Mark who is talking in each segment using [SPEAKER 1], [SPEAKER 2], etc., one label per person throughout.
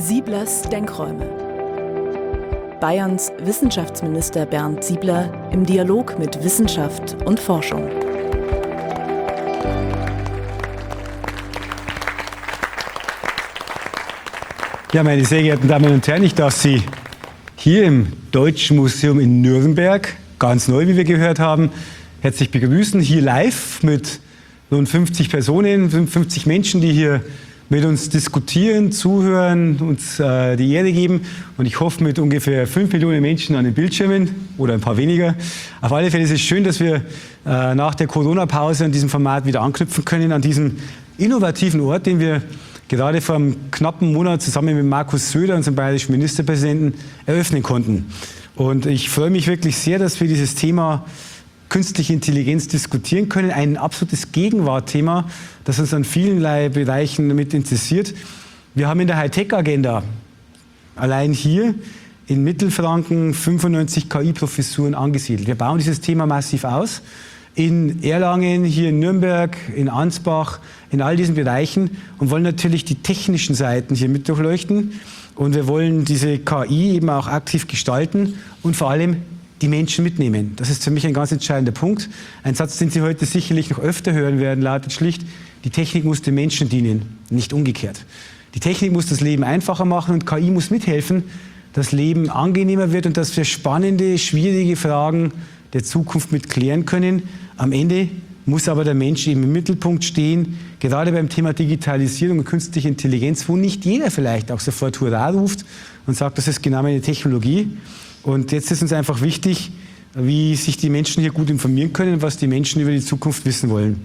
[SPEAKER 1] Sieblers Denkräume. Bayerns Wissenschaftsminister Bernd Siebler im Dialog mit Wissenschaft und Forschung.
[SPEAKER 2] Ja, meine sehr geehrten Damen und Herren, ich darf Sie hier im Deutschen Museum in Nürnberg, ganz neu, wie wir gehört haben, herzlich begrüßen. Hier live mit rund 50 Personen, 50 Menschen, die hier mit uns diskutieren, zuhören, uns die Ehre geben. Und ich hoffe mit ungefähr 5 Millionen Menschen an den Bildschirmen oder ein paar weniger. Auf alle Fälle ist es schön, dass wir nach der Corona-Pause an diesem Format wieder anknüpfen können, an diesem innovativen Ort, den wir gerade vor einem knappen Monat zusammen mit Markus Söder, unserem bayerischen Ministerpräsidenten, eröffnen konnten. Und ich freue mich wirklich sehr, dass wir dieses Thema künstliche Intelligenz diskutieren können. Ein absolutes Gegenwartthema, das uns an vielerlei Bereichen mit interessiert. Wir haben in der Hightech-Agenda allein hier in Mittelfranken 95 KI-Professuren angesiedelt. Wir bauen dieses Thema massiv aus. In Erlangen, hier in Nürnberg, in Ansbach, in all diesen Bereichen und wollen natürlich die technischen Seiten hier mit durchleuchten. Und wir wollen diese KI eben auch aktiv gestalten und vor allem die Menschen mitnehmen. Das ist für mich ein ganz entscheidender Punkt. Ein Satz, den Sie heute sicherlich noch öfter hören werden, lautet schlicht: Die Technik muss den Menschen dienen, nicht umgekehrt. Die Technik muss das Leben einfacher machen und KI muss mithelfen, dass das Leben angenehmer wird und dass wir spannende, schwierige Fragen der Zukunft mit klären können. Am Ende muss aber der Mensch eben im Mittelpunkt stehen, gerade beim Thema Digitalisierung und künstliche Intelligenz, wo nicht jeder vielleicht auch sofort Hurra ruft und sagt, das ist genau meine Technologie. Und jetzt ist uns einfach wichtig, wie sich die Menschen hier gut informieren können und was die Menschen über die Zukunft wissen wollen.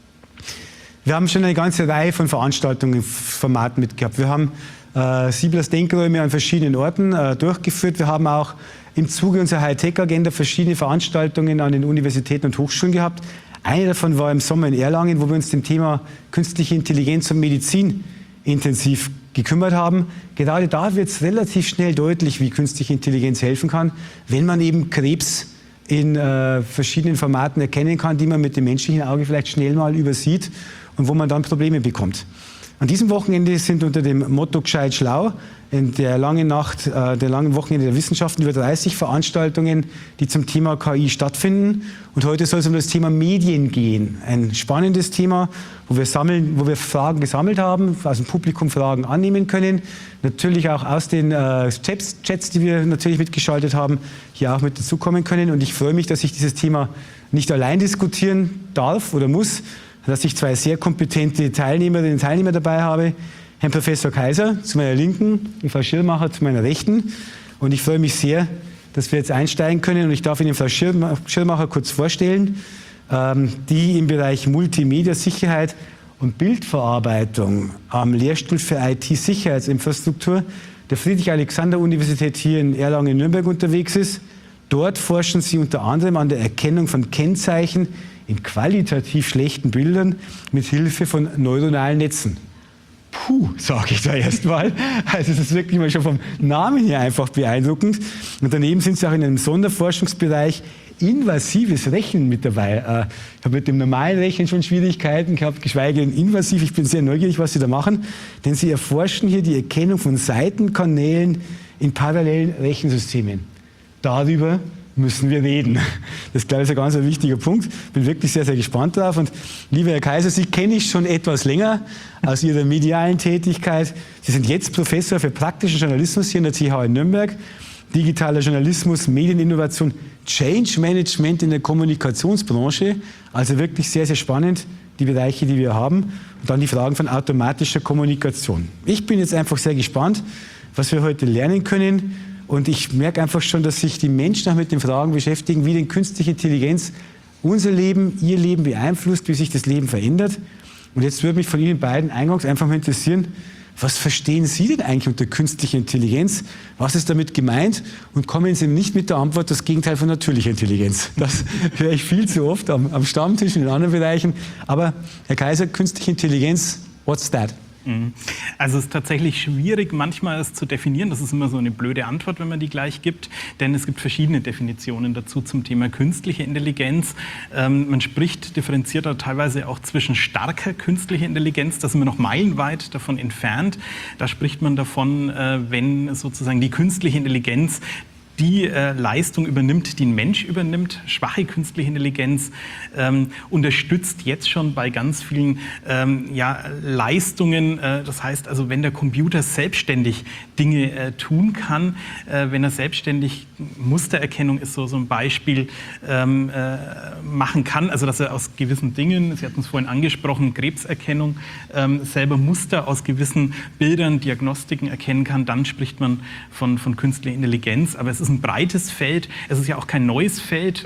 [SPEAKER 2] Wir haben schon eine ganze Reihe von Veranstaltungen, Formaten mitgehabt. Wir haben Sieblers Denkräume an verschiedenen Orten durchgeführt. Wir haben auch im Zuge unserer Hightech-Agenda verschiedene Veranstaltungen an den Universitäten und Hochschulen gehabt. Eine davon war im Sommer in Erlangen, wo wir uns dem Thema künstliche Intelligenz und Medizin intensiv gekümmert haben. Gerade da wird es relativ schnell deutlich, wie künstliche Intelligenz helfen kann, wenn man eben Krebs in verschiedenen Formaten erkennen kann, die man mit dem menschlichen Auge vielleicht schnell mal übersieht und wo man dann Probleme bekommt. An diesem Wochenende sind unter dem Motto Gescheit Schlau in der langen Nacht, der langen Wochenende der Wissenschaften über 30 Veranstaltungen, die zum Thema KI stattfinden. Und heute soll es um das Thema Medien gehen. Ein spannendes Thema, wo wir Fragen gesammelt haben, aus dem Publikum Fragen annehmen können. Natürlich auch aus den Chats, die wir natürlich mitgeschaltet haben, hier auch mit dazukommen können. Und ich freue mich, dass ich dieses Thema nicht allein diskutieren darf oder muss, dass ich zwei sehr kompetente Teilnehmerinnen und Teilnehmer dabei habe. Herrn Professor Kaiser zu meiner Linken, die Frau Schirmacher zu meiner Rechten. Und ich freue mich sehr, dass wir jetzt einsteigen können. Und ich darf Ihnen Frau Schirmacher kurz vorstellen, die im Bereich Multimedia, Sicherheit und Bildverarbeitung am Lehrstuhl für IT-Sicherheitsinfrastruktur der Friedrich-Alexander-Universität hier in Erlangen-Nürnberg unterwegs ist. Dort forschen Sie unter anderem an der Erkennung von Kennzeichen in qualitativ schlechten Bildern mit Hilfe von neuronalen Netzen. Puh, sage ich da erst mal. Also das ist wirklich mal schon vom Namen her einfach beeindruckend. Und daneben sind Sie auch in einem Sonderforschungsbereich invasives Rechnen mit dabei. Ich habe mit dem normalen Rechnen schon Schwierigkeiten gehabt, geschweige denn invasiv. Ich bin sehr neugierig, was Sie da machen, denn Sie erforschen hier die Erkennung von Seitenkanälen in parallelen Rechensystemen. Darüber müssen wir reden. Das glaube ich, ist ein ganz wichtiger Punkt. Bin wirklich sehr, sehr gespannt drauf. Und lieber Herr Kaiser, Sie kenne ich schon etwas länger aus Ihrer medialen Tätigkeit. Sie sind jetzt Professor für praktischen Journalismus hier in der TH in Nürnberg. Digitaler Journalismus, Medieninnovation, Change Management in der Kommunikationsbranche. Also wirklich sehr, sehr spannend, die Bereiche, die wir haben. Und dann die Fragen von automatischer Kommunikation. Ich bin jetzt einfach sehr gespannt, was wir heute lernen können. Und ich merke einfach schon, dass sich die Menschen auch mit den Fragen beschäftigen, wie denn künstliche Intelligenz unser Leben, ihr Leben beeinflusst, wie sich das Leben verändert. Und jetzt würde mich von Ihnen beiden eingangs einfach mal interessieren, was verstehen Sie denn eigentlich unter künstlicher Intelligenz? Was ist damit gemeint? Und kommen Sie nicht mit der Antwort, das Gegenteil von natürlicher Intelligenz. Das höre ich viel zu oft am Stammtisch und in anderen Bereichen. Aber Herr Kaiser, künstliche Intelligenz, what's that?
[SPEAKER 3] Also es ist tatsächlich schwierig, manchmal es zu definieren. Das ist immer so eine blöde Antwort, wenn man die gleich gibt, denn es gibt verschiedene Definitionen dazu zum Thema künstliche Intelligenz. Man spricht differenzierter teilweise auch zwischen starker künstlicher Intelligenz, da sind wir noch meilenweit davon entfernt. Da spricht man davon, wenn sozusagen die künstliche Intelligenz die Leistung übernimmt, die ein Mensch übernimmt. Schwache künstliche Intelligenz unterstützt jetzt schon bei ganz vielen Leistungen. Das heißt also, wenn der Computer selbstständig Dinge tun kann, wenn er selbstständig Mustererkennung ist so ein Beispiel, machen kann, also dass er aus gewissen Dingen, Sie hatten es vorhin angesprochen, Krebserkennung, selber Muster aus gewissen Bildern, Diagnostiken erkennen kann, dann spricht man von künstlicher Intelligenz. Aber es ist ein breites Feld, es ist ja auch kein neues Feld.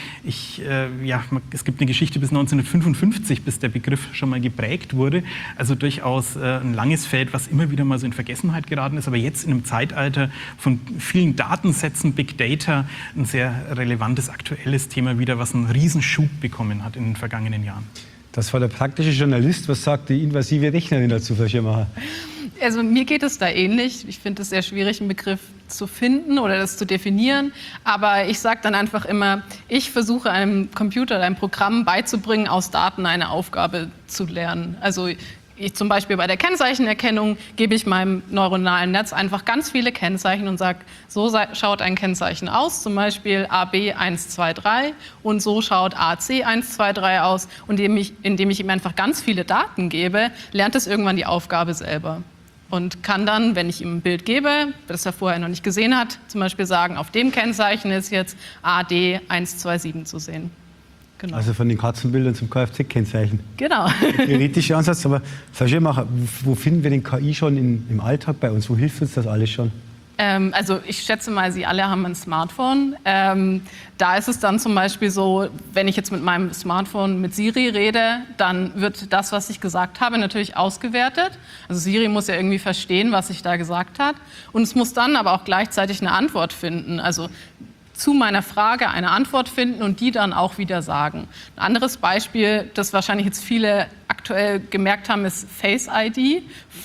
[SPEAKER 3] Es gibt eine Geschichte bis 1955, bis der Begriff schon mal geprägt wurde. Also durchaus ein langes Feld, was immer wieder mal so in Vergessenheit geraten ist. Aber jetzt in einem Zeitalter von vielen Datensätzen, Big Data, ein sehr relevantes, aktuelles Thema wieder, was einen Riesenschub bekommen hat in den vergangenen Jahren.
[SPEAKER 2] Das war der praktische Journalist. Was sagt die invasive Rechnerin dazu, Frau Schirmacher?
[SPEAKER 4] Also mir geht es da ähnlich. Ich finde es sehr schwierig, einen Begriff zu finden oder das zu definieren. Aber ich sage dann einfach immer, ich versuche einem Computer, einem Programm beizubringen, aus Daten eine Aufgabe zu lernen. Also zum Beispiel bei der Kennzeichenerkennung gebe ich meinem neuronalen Netz einfach ganz viele Kennzeichen und sage, so schaut ein Kennzeichen aus, zum Beispiel AB123 und so schaut AC123 aus. Und indem ich ihm einfach ganz viele Daten gebe, lernt es irgendwann die Aufgabe selber. Und kann dann, wenn ich ihm ein Bild gebe, das er vorher noch nicht gesehen hat, zum Beispiel sagen, auf dem Kennzeichen ist jetzt AD127 zu sehen. Genau.
[SPEAKER 2] Also von den Katzenbildern zum Kfz-Kennzeichen.
[SPEAKER 4] Genau.
[SPEAKER 2] Theoretischer Ansatz, aber Frau Schirmacher, wo finden wir den KI schon im Alltag bei uns? Wo hilft uns das alles schon?
[SPEAKER 4] Also ich schätze mal, Sie alle haben ein Smartphone. Da ist es dann zum Beispiel so, wenn ich jetzt mit meinem Smartphone mit Siri rede, dann wird das, was ich gesagt habe, natürlich ausgewertet. Also Siri muss ja irgendwie verstehen, was ich da gesagt habe. Und es muss dann aber auch gleichzeitig eine Antwort finden. Also zu meiner Frage eine Antwort finden und die dann auch wieder sagen. Ein anderes Beispiel, das wahrscheinlich jetzt viele aktuell gemerkt haben, ist Face ID,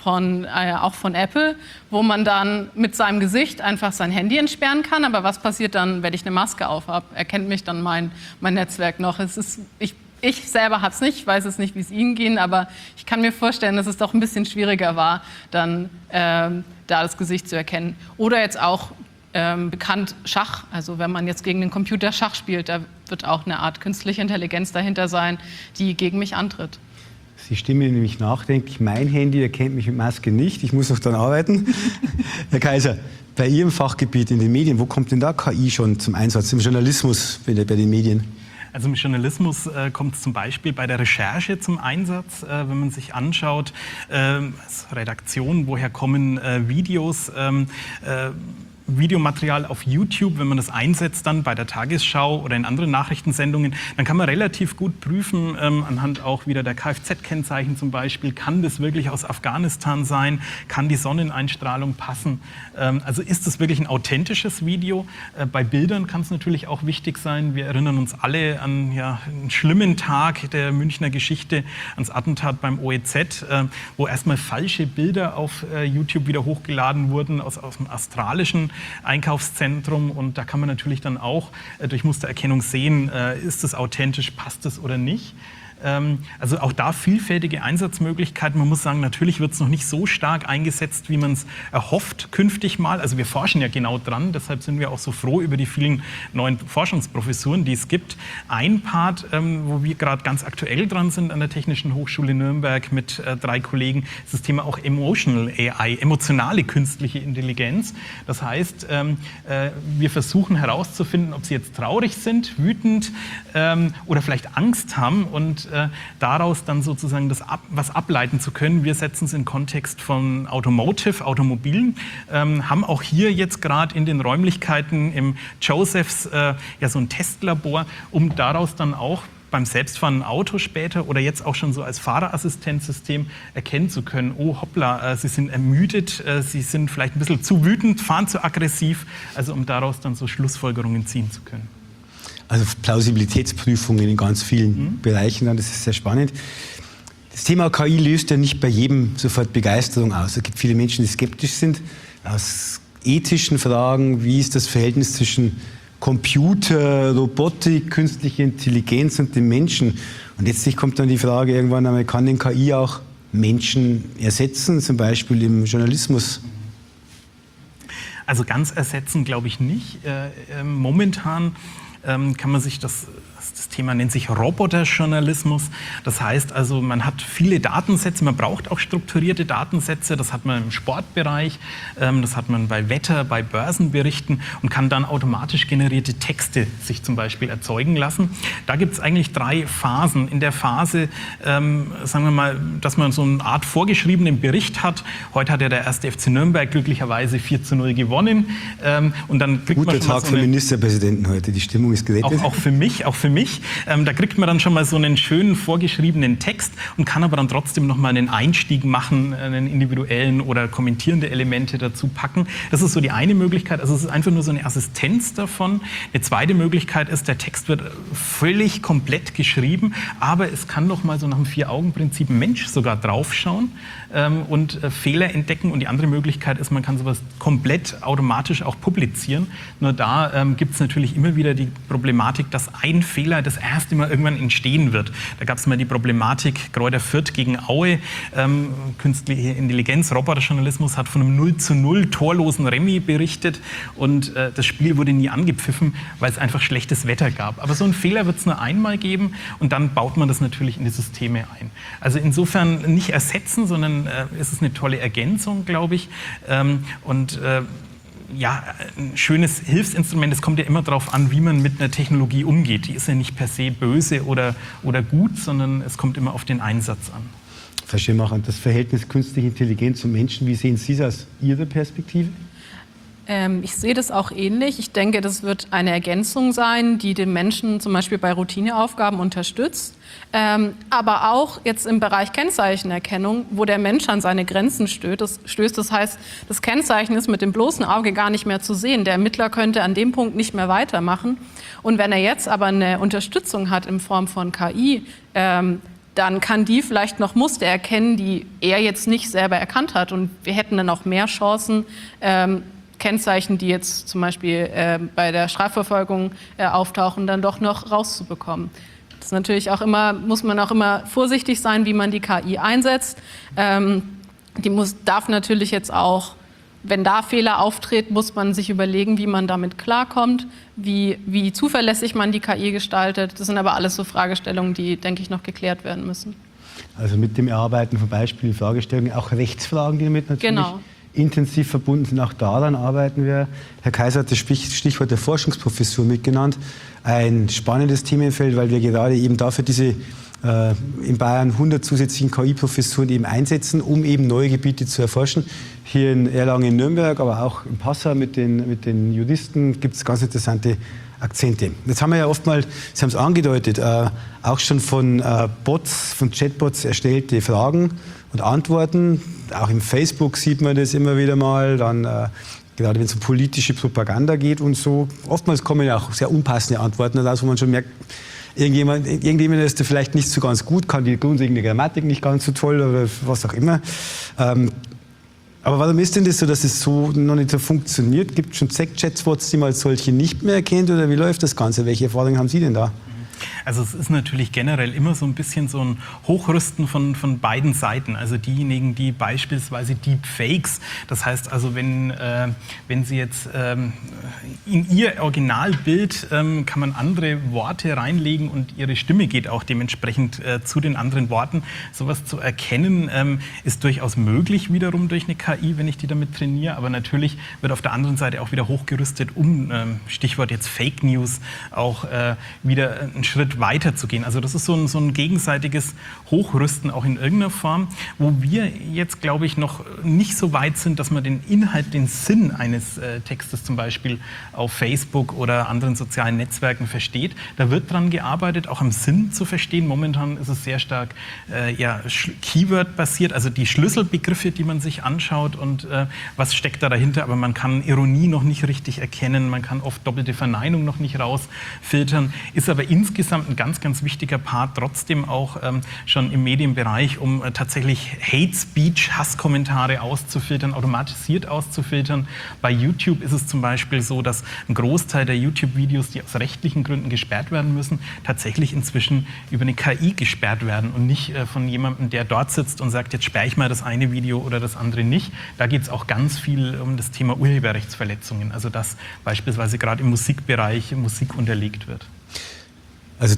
[SPEAKER 4] auch von Apple, wo man dann mit seinem Gesicht einfach sein Handy entsperren kann. Aber was passiert dann, wenn ich eine Maske auf habe? Erkennt mich dann mein Netzwerk noch? Ich selber habe es nicht, ich weiß es nicht, wie es Ihnen ging, aber ich kann mir vorstellen, dass es doch ein bisschen schwieriger war, dann da das Gesicht zu erkennen. Oder jetzt auch bekannt Schach, also wenn man jetzt gegen den Computer Schach spielt, da wird auch eine Art künstliche Intelligenz dahinter sein, die gegen mich antritt.
[SPEAKER 2] Sie stimmen nämlich nachdenklich, mein Handy erkennt mich mit Maske nicht, ich muss noch daran arbeiten. Herr Kaiser, bei Ihrem Fachgebiet in den Medien, wo kommt denn da KI schon zum Einsatz, im Journalismus, bei den Medien?
[SPEAKER 3] Also im Journalismus kommt es zum Beispiel bei der Recherche zum Einsatz, wenn man sich anschaut, als Redaktion, woher kommen Videos, Videomaterial auf YouTube, wenn man das einsetzt dann bei der Tagesschau oder in anderen Nachrichtensendungen, dann kann man relativ gut prüfen, anhand auch wieder der Kfz-Kennzeichen zum Beispiel, kann das wirklich aus Afghanistan sein, kann die Sonneneinstrahlung passen, also ist das wirklich ein authentisches Video? Bei Bildern kann es natürlich auch wichtig sein, wir erinnern uns alle an einen schlimmen Tag der Münchner Geschichte, ans Attentat beim OEZ, wo erstmal falsche Bilder auf YouTube wieder hochgeladen wurden aus dem australischen Einkaufszentrum, und da kann man natürlich dann auch durch Mustererkennung sehen, ist es authentisch, passt es oder nicht. Also auch da vielfältige Einsatzmöglichkeiten. Man muss sagen, natürlich wird es noch nicht so stark eingesetzt, wie man es erhofft künftig mal. Also wir forschen ja genau dran, deshalb sind wir auch so froh über die vielen neuen Forschungsprofessuren, die es gibt. Ein Part, wo wir gerade ganz aktuell dran sind an der Technischen Hochschule Nürnberg mit 3 Kollegen, ist das Thema auch Emotional AI, emotionale künstliche Intelligenz. Das heißt, wir versuchen herauszufinden, ob sie jetzt traurig sind, wütend oder vielleicht Angst haben, und daraus dann sozusagen was ableiten zu können. Wir setzen es in Kontext von Automobilen, haben auch hier jetzt gerade in den Räumlichkeiten im Josephs so ein Testlabor, um daraus dann auch beim selbstfahrenden Auto später oder jetzt auch schon so als Fahrerassistenzsystem erkennen zu können, oh hoppla, Sie sind ermüdet, Sie sind vielleicht ein bisschen zu wütend, fahren zu aggressiv, also um daraus dann so Schlussfolgerungen ziehen zu können. Also Plausibilitätsprüfungen in ganz vielen Bereichen, das ist sehr spannend.
[SPEAKER 2] Das Thema KI löst ja nicht bei jedem sofort Begeisterung aus. Es gibt viele Menschen, die skeptisch sind, aus ethischen Fragen, wie ist das Verhältnis zwischen Computer, Robotik, künstliche Intelligenz und dem Menschen. Und letztlich kommt dann die Frage irgendwann einmal, kann denn KI auch Menschen ersetzen, zum Beispiel im Journalismus?
[SPEAKER 3] Also ganz ersetzen glaube ich nicht. Momentan kann man sich das Thema nennt sich Roboterjournalismus. Das heißt also, man hat viele Datensätze, man braucht auch strukturierte Datensätze. Das hat man im Sportbereich, das hat man bei Wetter, bei Börsenberichten und kann dann automatisch generierte Texte sich zum Beispiel erzeugen lassen. Da gibt es eigentlich 3 Phasen. In der Phase, sagen wir mal, dass man so eine Art vorgeschriebenen Bericht hat. Heute hat ja der 1. FC Nürnberg glücklicherweise 4:0 gewonnen. Und dann kriegt
[SPEAKER 2] Guter
[SPEAKER 3] man schon mal
[SPEAKER 2] Tag für Ministerpräsidenten heute, die Stimmung ist gerettet.
[SPEAKER 3] Auch für mich. Da kriegt man dann schon mal so einen schönen vorgeschriebenen Text und kann aber dann trotzdem noch mal einen Einstieg machen, einen individuellen oder kommentierende Elemente dazu packen. Das ist so die eine Möglichkeit. Also es ist einfach nur so eine Assistenz davon. Eine zweite Möglichkeit ist, der Text wird völlig komplett geschrieben, aber es kann noch mal so nach dem 4-Augen-Prinzip ein Mensch sogar draufschauen und Fehler entdecken. Und die andere Möglichkeit ist, man kann sowas komplett automatisch auch publizieren. Nur da gibt es natürlich immer wieder die Problematik, dass ein Fehler das erste Mal irgendwann entstehen wird. Da gab es mal die Problematik Greuther Fürth gegen Aue. Künstliche Intelligenz, Roboterjournalismus hat von einem 0:0 torlosen Remis berichtet und das Spiel wurde nie angepfiffen, weil es einfach schlechtes Wetter gab. Aber so einen Fehler wird es nur einmal geben und dann baut man das natürlich in die Systeme ein. Also insofern nicht ersetzen, sondern es ist eine tolle Ergänzung, glaube ich. Ja, ein schönes Hilfsinstrument. Es kommt ja immer darauf an, wie man mit einer Technologie umgeht. Die ist ja nicht per se böse oder gut, sondern es kommt immer auf den Einsatz an.
[SPEAKER 2] Frau Schirmacher, das Verhältnis künstliche Intelligenz zum Menschen, wie sehen Sie das aus Ihrer Perspektive?
[SPEAKER 4] Ich sehe das auch ähnlich. Ich denke, das wird eine Ergänzung sein, die den Menschen zum Beispiel bei Routineaufgaben unterstützt. Aber auch jetzt im Bereich Kennzeichenerkennung, wo der Mensch an seine Grenzen stößt. Das heißt, das Kennzeichen ist mit dem bloßen Auge gar nicht mehr zu sehen. Der Ermittler könnte an dem Punkt nicht mehr weitermachen. Und wenn er jetzt aber eine Unterstützung hat in Form von KI, dann kann die vielleicht noch Muster erkennen, die er jetzt nicht selber erkannt hat. Und wir hätten dann auch mehr Chancen, Kennzeichen, die jetzt zum Beispiel bei der Strafverfolgung auftauchen, dann doch noch rauszubekommen. Das ist natürlich auch immer, muss man auch immer vorsichtig sein, wie man die KI einsetzt. Darf natürlich jetzt auch, wenn da Fehler auftreten, muss man sich überlegen, wie man damit klarkommt, wie zuverlässig man die KI gestaltet. Das sind aber alles so Fragestellungen, die, denke ich, noch geklärt werden müssen.
[SPEAKER 2] Also mit dem Erarbeiten von Beispielen, Fragestellungen, auch Rechtsfragen, die damit natürlich intensiv verbunden sind. Auch daran arbeiten wir. Herr Kaiser hat das Stichwort der Forschungsprofessur mitgenannt. Ein spannendes Themenfeld, weil wir gerade eben dafür diese in Bayern 100 zusätzlichen KI-Professuren eben einsetzen, um eben neue Gebiete zu erforschen. Hier in Erlangen, in Nürnberg, aber auch in Passau mit den Juristen gibt es ganz interessante Akzente. Jetzt haben wir ja oftmals, Sie haben es angedeutet, auch schon von Bots, von Chatbots erstellte Fragen und Antworten. Auch im Facebook sieht man das immer wieder mal. Dann gerade wenn es um politische Propaganda geht und so. Oftmals kommen ja auch sehr unpassende Antworten raus, wo man schon merkt, irgendjemand ist da vielleicht nicht so ganz gut, kann die grundlegende Grammatik nicht ganz so toll oder was auch immer. Aber warum ist denn das so, dass es so noch nicht so funktioniert? Gibt es schon Chatbots, die man als solche nicht mehr erkennt oder wie läuft das Ganze? Welche Erfahrungen haben Sie denn da?
[SPEAKER 3] Also es ist natürlich generell immer so ein bisschen so ein Hochrüsten von beiden Seiten. Also diejenigen, die beispielsweise Deepfakes, das heißt also, wenn Sie jetzt in Ihr Originalbild kann man andere Worte reinlegen und Ihre Stimme geht auch dementsprechend zu den anderen Worten. Sowas zu erkennen ist durchaus möglich wiederum durch eine KI, wenn ich die damit trainiere. Aber natürlich wird auf der anderen Seite auch wieder hochgerüstet, um Stichwort jetzt Fake News auch wieder einen Schritt weiter zu gehen. Also das ist so ein gegenseitiges Hochrüsten auch in irgendeiner Form, wo wir jetzt, glaube ich, noch nicht so weit sind, dass man den Inhalt, den Sinn eines Textes zum Beispiel auf Facebook oder anderen sozialen Netzwerken versteht. Da wird dran gearbeitet, auch am Sinn zu verstehen. Momentan ist es sehr stark Keyword-basiert, also die Schlüsselbegriffe, die man sich anschaut und was steckt da dahinter. Aber man kann Ironie noch nicht richtig erkennen, man kann oft doppelte Verneinung noch nicht rausfiltern, ist aber insgesamt insgesamt ein ganz, ganz wichtiger Part, trotzdem auch schon im Medienbereich, um tatsächlich Hate Speech, Hasskommentare auszufiltern, automatisiert auszufiltern. Bei YouTube ist es zum Beispiel so, dass ein Großteil der YouTube-Videos, die aus rechtlichen Gründen gesperrt werden müssen, tatsächlich inzwischen über eine KI gesperrt werden und nicht von jemandem, der dort sitzt und sagt, jetzt sperre ich mal das eine Video oder das andere nicht. Da geht es auch ganz viel um das Thema Urheberrechtsverletzungen, also dass beispielsweise gerade im Musikbereich Musik unterlegt wird.
[SPEAKER 2] Also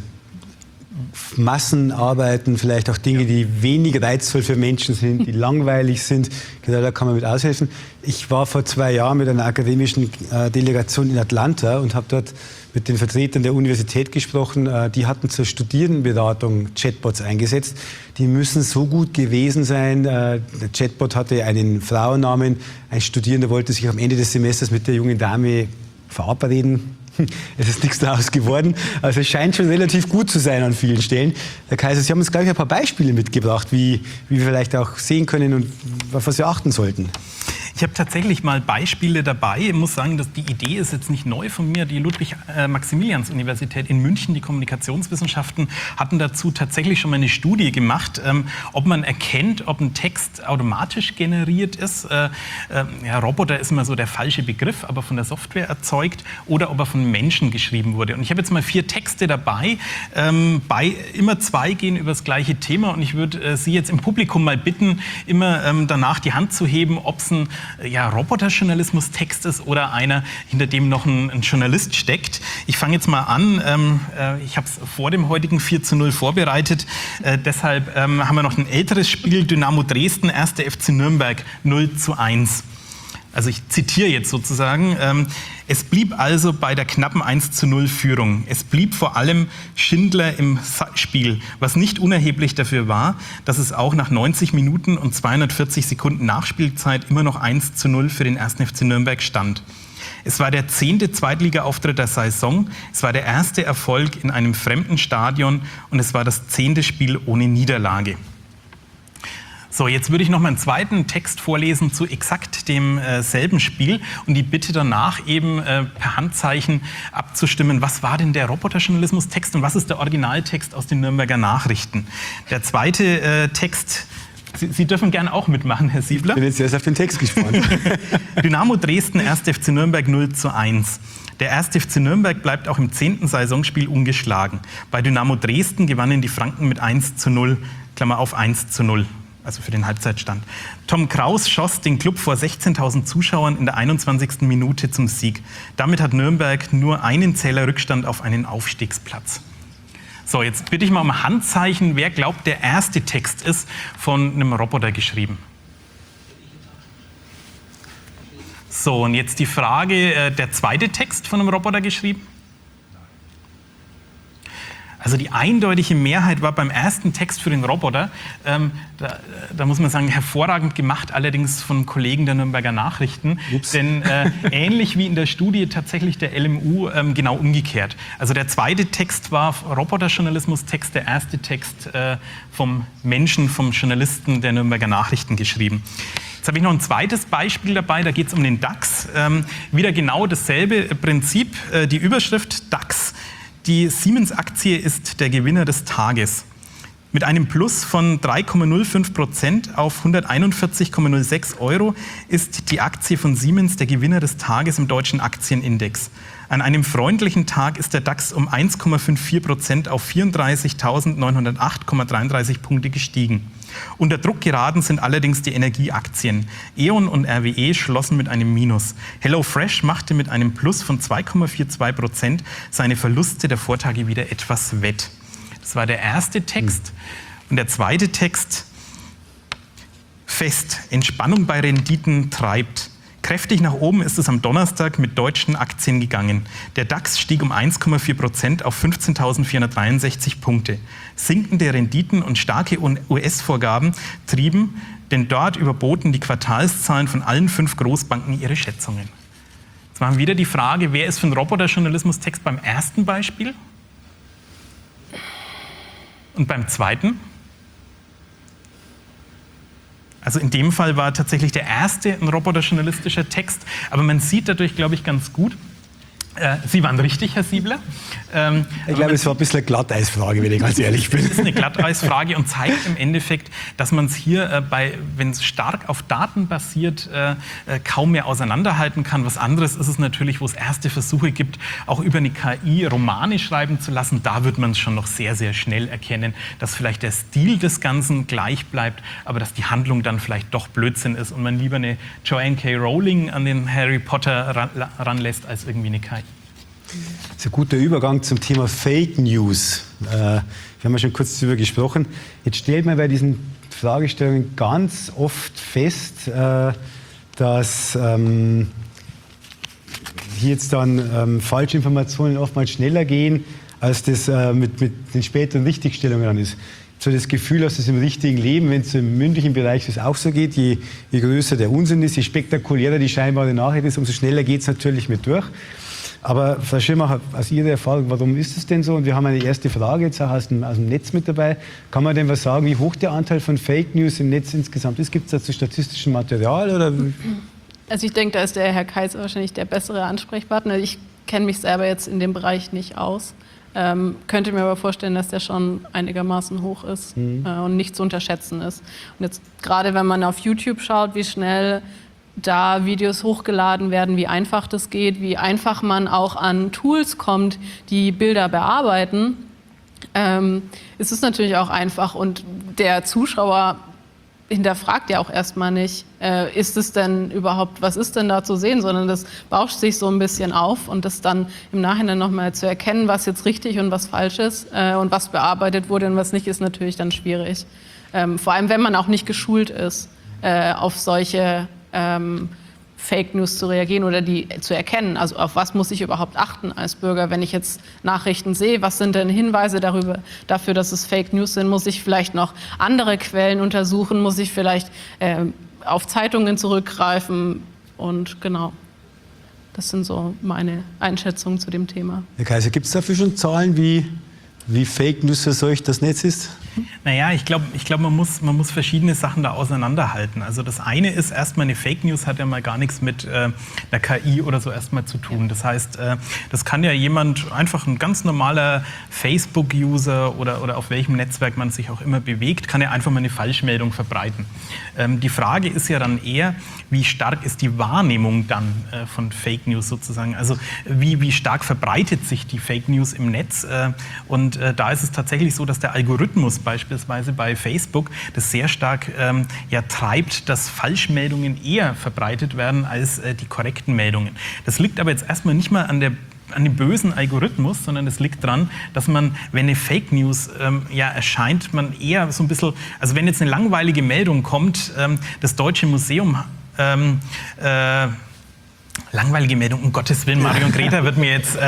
[SPEAKER 2] Massenarbeiten, vielleicht auch Dinge, die wenig reizvoll für Menschen sind, die langweilig sind, genau, da kann man mit aushelfen. Ich war vor 2 Jahren mit einer akademischen Delegation in Atlanta und habe dort mit den Vertretern der Universität gesprochen. Die hatten zur Studierendenberatung Chatbots eingesetzt. Die müssen so gut gewesen sein. Der Chatbot hatte einen Frauennamen. Ein Studierender wollte sich am Ende des Semesters mit der jungen Dame verabreden. Es ist nichts daraus geworden. Also es scheint schon relativ gut zu sein an vielen Stellen. Herr Kaiser, Sie haben uns, glaube ich, ein paar Beispiele mitgebracht, wie wir vielleicht auch sehen können und auf was wir achten sollten.
[SPEAKER 3] Ich habe tatsächlich mal Beispiele dabei. Ich muss sagen, dass die Idee ist jetzt nicht neu von mir. Die Ludwig-Maximilians-Universität in München, die Kommunikationswissenschaften, hatten dazu tatsächlich schon mal eine Studie gemacht, ob man erkennt, ob ein Text automatisch generiert ist. Roboter ist immer so der falsche Begriff, aber von der Software erzeugt, oder ob er von Menschen geschrieben wurde. Und ich habe jetzt mal 4 Texte dabei. Immer 2 gehen über das gleiche Thema. Und ich würde Sie jetzt im Publikum mal bitten, immer danach die Hand zu heben, ob es ein Roboterjournalismus-Text ist oder einer, hinter dem noch ein Journalist steckt. Ich fange jetzt mal an. Ich habe es vor dem heutigen 4:0 vorbereitet. Deshalb haben wir noch ein älteres Spiel, Dynamo Dresden, 1. FC Nürnberg 0:1. Also ich zitiere jetzt sozusagen. Es blieb also bei der knappen 1:0 Führung. Es blieb vor allem Schindler im Spiel, was nicht unerheblich dafür war, dass es auch nach 90 Minuten und 240 Sekunden Nachspielzeit immer noch 1:0 für den 1. FC Nürnberg stand. Es war der 10. Zweitliga-Auftritt der Saison, es war der erste Erfolg in einem fremden Stadion und es war das 10. Spiel ohne Niederlage. So, jetzt würde ich noch mal einen zweiten Text vorlesen zu exakt demselben Spiel und die Bitte danach eben per Handzeichen abzustimmen, was war denn der Roboterjournalismus-Text und was ist der Originaltext aus den Nürnberger Nachrichten. Der zweite Text, Sie dürfen gerne auch mitmachen, Herr Siebler.
[SPEAKER 2] Ich bin jetzt erst auf den Text gespannt.
[SPEAKER 3] Dynamo Dresden, 1. FC Nürnberg 0:1. Der 1. FC Nürnberg bleibt auch im 10. Saisonspiel ungeschlagen. Bei Dynamo Dresden gewannen die Franken mit 1:0, Klammer auf 1:0. Also für den Halbzeitstand. Tom Kraus schoss den Klub vor 16.000 Zuschauern in der 21. Minute zum Sieg. Damit hat Nürnberg nur einen Zähler Rückstand auf einen Aufstiegsplatz. So, jetzt bitte ich mal um Handzeichen. Wer glaubt, der erste Text ist von einem Roboter geschrieben? So, und jetzt die Frage, der zweite Text von einem Roboter geschrieben? Also die eindeutige Mehrheit war beim ersten Text für den Roboter, da muss man sagen, hervorragend gemacht, allerdings von Kollegen der Nürnberger Nachrichten. Ups. Denn ähnlich wie in der Studie tatsächlich der LMU genau umgekehrt. Also der zweite Text war Roboterjournalismus-Text, der erste Text vom Menschen, vom Journalisten der Nürnberger Nachrichten geschrieben. Jetzt habe ich noch ein zweites Beispiel dabei, da geht es um den DAX. Wieder genau dasselbe Prinzip, die Überschrift DAX. Die Siemens-Aktie ist der Gewinner des Tages. Mit einem Plus von 3,05% auf 141,06 € ist die Aktie von Siemens der Gewinner des Tages im deutschen Aktienindex. An einem freundlichen Tag ist der DAX um 1,54% auf 34.908,33 Punkte gestiegen. Unter Druck geraten sind allerdings die Energieaktien. E.ON und RWE schlossen mit einem Minus. HelloFresh machte mit einem Plus von 2,42% seine Verluste der Vortage wieder etwas wett. Das war der erste Text. Und der zweite Text: Fest, Entspannung bei Renditen treibt. Kräftig nach oben ist es am Donnerstag mit deutschen Aktien gegangen. Der DAX stieg um 1,4% auf 15.463 Punkte. Sinkende Renditen und starke US-Vorgaben trieben, denn dort überboten die Quartalszahlen von allen 5 Großbanken ihre Schätzungen. Jetzt machen wir wieder die Frage, wer ist für einen Roboterjournalismus-Text beim ersten Beispiel? Und beim zweiten? Also in dem Fall war tatsächlich der erste ein roboterjournalistischer Text, aber man sieht dadurch, glaube ich, ganz gut, Sie waren richtig, Herr Siebler.
[SPEAKER 2] Ich glaube, es war ein bisschen eine Glatteisfrage, wenn ich ganz ehrlich bin.
[SPEAKER 3] Es ist eine Glatteisfrage und zeigt im Endeffekt, dass man es hier, wenn es stark auf Daten basiert, kaum mehr auseinanderhalten kann. Was anderes ist es natürlich, wo es erste Versuche gibt, auch über eine KI Romane schreiben zu lassen. Da wird man es schon noch sehr, sehr schnell erkennen, dass vielleicht der Stil des Ganzen gleich bleibt, aber dass die Handlung dann vielleicht doch Blödsinn ist und man lieber eine Joanne K. Rowling an den Harry Potter ranlässt, als irgendwie eine KI.
[SPEAKER 2] Das ist ein guter Übergang zum Thema Fake News. Wir haben ja schon kurz darüber gesprochen. Jetzt stellt man bei diesen Fragestellungen ganz oft fest, dass hier jetzt dann falsche Informationen oftmals schneller gehen, als das mit den späteren Richtigstellungen dann ist. So das Gefühl, dass es im richtigen Leben, wenn es im mündlichen Bereich das auch so geht, je größer der Unsinn ist, je spektakulärer die scheinbare Nachricht ist, umso schneller geht es natürlich mit durch. Aber Frau Schirmacher, aus Ihrer Erfahrung, warum ist es denn so? Und wir haben eine erste Frage jetzt auch aus dem Netz mit dabei. Kann man denn was sagen, wie hoch der Anteil von Fake News im Netz insgesamt ist? Gibt es dazu statistischem Material? Oder?
[SPEAKER 4] Also ich denke, da ist der Herr Kaiser wahrscheinlich der bessere Ansprechpartner. Ich kenne mich selber jetzt in dem Bereich nicht aus. Könnte mir aber vorstellen, dass der schon einigermaßen hoch ist und nicht zu unterschätzen ist. Und jetzt gerade, wenn man auf YouTube schaut, wie schnell da Videos hochgeladen werden, wie einfach das geht, wie einfach man auch an Tools kommt, die Bilder bearbeiten, ist es natürlich auch einfach. Und der Zuschauer hinterfragt ja auch erstmal nicht, ist es denn überhaupt, was ist denn da zu sehen, sondern das bauscht sich so ein bisschen auf und das dann im Nachhinein nochmal zu erkennen, was jetzt richtig und was falsch ist und was bearbeitet wurde und was nicht, ist natürlich dann schwierig. Vor allem, wenn man auch nicht geschult ist, auf solche Fake News zu reagieren oder die zu erkennen. Also auf was muss ich überhaupt achten als Bürger, wenn ich jetzt Nachrichten sehe? Was sind denn Hinweise dafür, dass es Fake News sind? Muss ich vielleicht noch andere Quellen untersuchen? Muss ich vielleicht auf Zeitungen zurückgreifen? Und genau, das sind so meine Einschätzungen zu dem Thema.
[SPEAKER 2] Herr Kaiser, gibt es dafür schon Zahlen, wie Fake News verseucht das Netz ist?
[SPEAKER 3] Naja, ich glaube, man muss verschiedene Sachen da auseinanderhalten. Also das eine ist erstmal, eine Fake News hat ja mal gar nichts mit einer KI oder so erstmal zu tun. Das heißt, das kann ja jemand, einfach ein ganz normaler Facebook-User oder auf welchem Netzwerk man sich auch immer bewegt, kann ja einfach mal eine Falschmeldung verbreiten. Die Frage ist ja dann eher, wie stark ist die Wahrnehmung dann von Fake News sozusagen? Also wie stark verbreitet sich die Fake News im Netz? Und da ist es tatsächlich so, dass der Algorithmus beispielsweise bei Facebook das sehr stark treibt, dass Falschmeldungen eher verbreitet werden als die korrekten Meldungen. Das liegt aber jetzt erstmal nicht mal an dem bösen Algorithmus, sondern es liegt daran, dass man, wenn eine Fake News erscheint, man eher so ein bisschen, also wenn jetzt eine langweilige Meldung kommt, das Deutsche Museum langweilige Meldung, um Gottes Willen, Marion Greta wird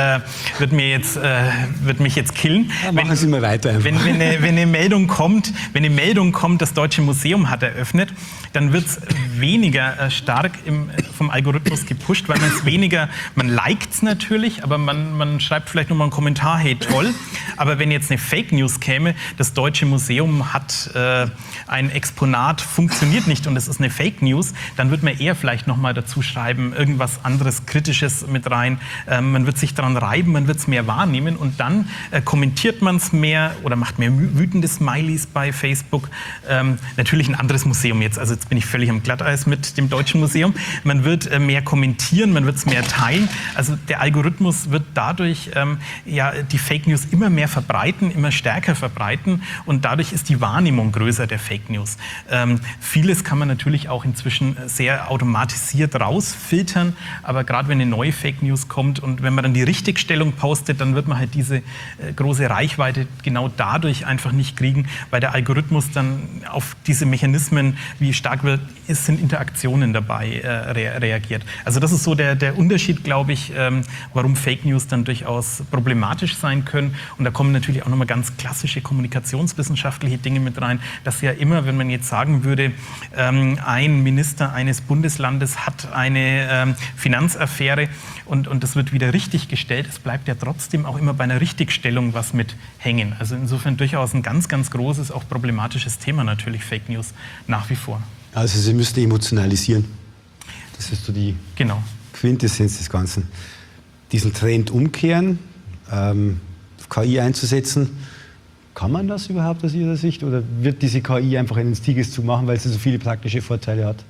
[SPEAKER 3] mich jetzt killen.
[SPEAKER 2] Ja, machen Sie mal weiter.
[SPEAKER 3] Wenn eine Meldung kommt, das Deutsche Museum hat eröffnet, dann wird es weniger stark vom Algorithmus gepusht, weil man liked es natürlich, aber man schreibt vielleicht nochmal einen Kommentar, hey, toll. Aber wenn jetzt eine Fake News käme, das Deutsche Museum hat ein Exponat, funktioniert nicht und es ist eine Fake News, dann wird man eher vielleicht nochmal dazu schreiben, irgendwas anderes Kritisches mit rein. Man wird sich daran reiben, man wird es mehr wahrnehmen und dann kommentiert man es mehr oder macht mehr wütende Smileys bei Facebook. Natürlich ein anderes Museum jetzt, also jetzt bin ich völlig am Glatteis mit dem Deutschen Museum. Man wird mehr kommentieren, man wird es mehr teilen. Also der Algorithmus wird dadurch die Fake News immer mehr verbreiten, immer stärker verbreiten und dadurch ist die Wahrnehmung größer der Fake News. Vieles kann man natürlich auch inzwischen sehr automatisiert rausfiltern, aber gerade wenn eine neue Fake News kommt und wenn man dann die Richtigstellung postet, dann wird man halt diese große Reichweite genau dadurch einfach nicht kriegen, weil der Algorithmus dann auf diese Mechanismen, wie stark sind Interaktionen dabei, reagiert. Also das ist so der Unterschied, glaube ich, warum Fake News dann durchaus problematisch sein können. Und da kommen natürlich auch nochmal ganz klassische kommunikationswissenschaftliche Dinge mit rein, dass ja immer, wenn man jetzt sagen würde, ein Minister eines Bundeslandes hat eine Finanzaffäre und das wird wieder richtig gestellt, es bleibt ja trotzdem auch immer bei einer Richtigstellung was mit hängen. Also insofern durchaus ein ganz, ganz großes, auch problematisches Thema natürlich, Fake News nach wie vor.
[SPEAKER 2] Also Sie müssten emotionalisieren. Das ist so die Quintessenz des Ganzen. diesen Trend umkehren, KI einzusetzen. Kann man das überhaupt aus Ihrer Sicht oder wird diese KI einfach einen Siegeszug machen, weil sie so viele praktische Vorteile hat?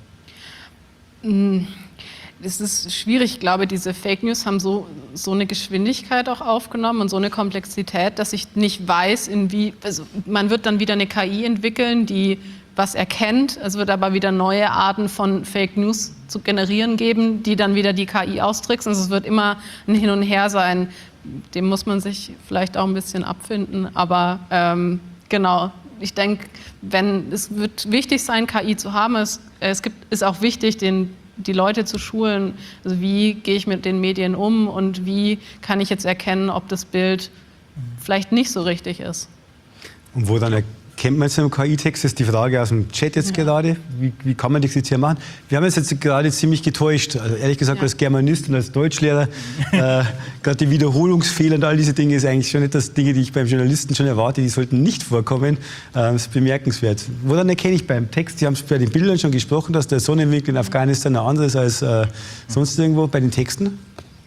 [SPEAKER 4] Es ist schwierig. Ich glaube, diese Fake News haben so eine Geschwindigkeit auch aufgenommen und so eine Komplexität, dass ich nicht weiß, also man wird dann wieder eine KI entwickeln, die was erkennt. Es wird aber wieder neue Arten von Fake News zu generieren geben, die dann wieder die KI austricksen. Also es wird immer ein Hin und Her sein. Dem muss man sich vielleicht auch ein bisschen abfinden. Aber genau, ich denke, es wird wichtig sein, KI zu haben. Es ist auch wichtig, die Leute zu schulen. Also wie gehe ich mit den Medien um und wie kann ich jetzt erkennen, ob das Bild vielleicht nicht so richtig ist.
[SPEAKER 2] Und wo dann erkennt man jetzt einen KI-Text? Das ist die Frage aus dem Chat jetzt gerade. Wie kann man das jetzt hier machen? Wir haben uns jetzt gerade ziemlich getäuscht. Also ehrlich gesagt, als Germanist und als Deutschlehrer, gerade die Wiederholungsfehler und all diese Dinge ist eigentlich schon etwas Dinge, die ich beim Journalisten schon erwarte, die sollten nicht vorkommen. Das ist bemerkenswert. Woran erkenne ich beim Text? Sie haben es bei den Bildern schon gesprochen, dass der Sonnenwinkel in Afghanistan ein anderes als sonst irgendwo. Bei den Texten?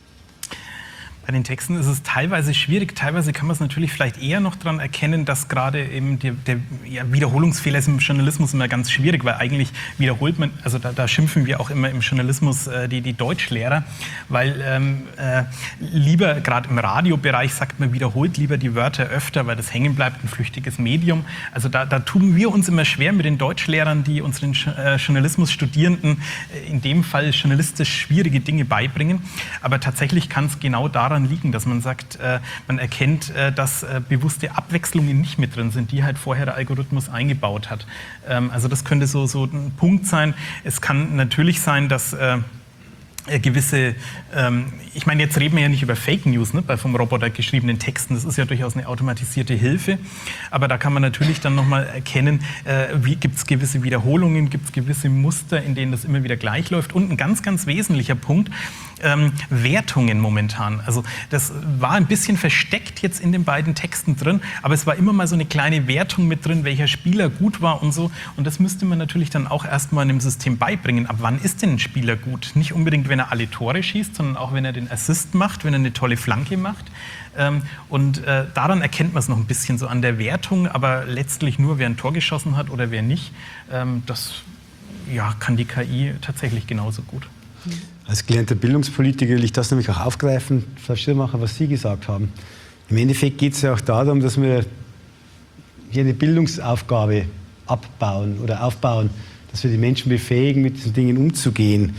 [SPEAKER 3] Bei den Texten ist es teilweise schwierig, teilweise kann man es natürlich vielleicht eher noch daran erkennen, dass gerade eben der Wiederholungsfehler ist im Journalismus immer ganz schwierig, weil eigentlich wiederholt man, also da schimpfen wir auch immer im Journalismus die Deutschlehrer, weil lieber, gerade im Radiobereich sagt man, wiederholt lieber die Wörter öfter, weil das hängen bleibt, ein flüchtiges Medium. Also da tun wir uns immer schwer mit den Deutschlehrern, die unseren Journalismusstudierenden in dem Fall journalistisch schwierige Dinge beibringen, aber tatsächlich kann es genau daran liegen, dass man sagt, man erkennt, dass bewusste Abwechslungen nicht mit drin sind, die halt vorher der Algorithmus eingebaut hat. Also das könnte so ein Punkt sein. Es kann natürlich sein, dass gewisse, ich meine, jetzt reden wir ja nicht über Fake News, ne, bei vom Roboter geschriebenen Texten, das ist ja durchaus eine automatisierte Hilfe, aber da kann man natürlich dann nochmal erkennen, gibt es gewisse Wiederholungen, gibt es gewisse Muster, in denen das immer wieder gleich läuft und ein ganz, ganz wesentlicher Punkt, Wertungen momentan. Also das war ein bisschen versteckt jetzt in den beiden Texten drin, aber es war immer mal so eine kleine Wertung mit drin, welcher Spieler gut war und so. Und das müsste man natürlich dann auch erstmal in dem System beibringen. Ab wann ist denn ein Spieler gut? Nicht unbedingt, wenn er alle Tore schießt, sondern auch, wenn er den Assist macht, wenn er eine tolle Flanke macht. Und daran erkennt man es noch ein bisschen so an der Wertung, aber letztlich nur, wer ein Tor geschossen hat oder wer nicht. Das kann die KI tatsächlich genauso gut.
[SPEAKER 2] Als gelernter Bildungspolitiker will ich das nämlich auch aufgreifen, Frau Schirmacher, was Sie gesagt haben. Im Endeffekt geht es ja auch darum, dass wir hier eine Bildungsaufgabe abbauen oder aufbauen, dass wir die Menschen befähigen, mit diesen Dingen umzugehen,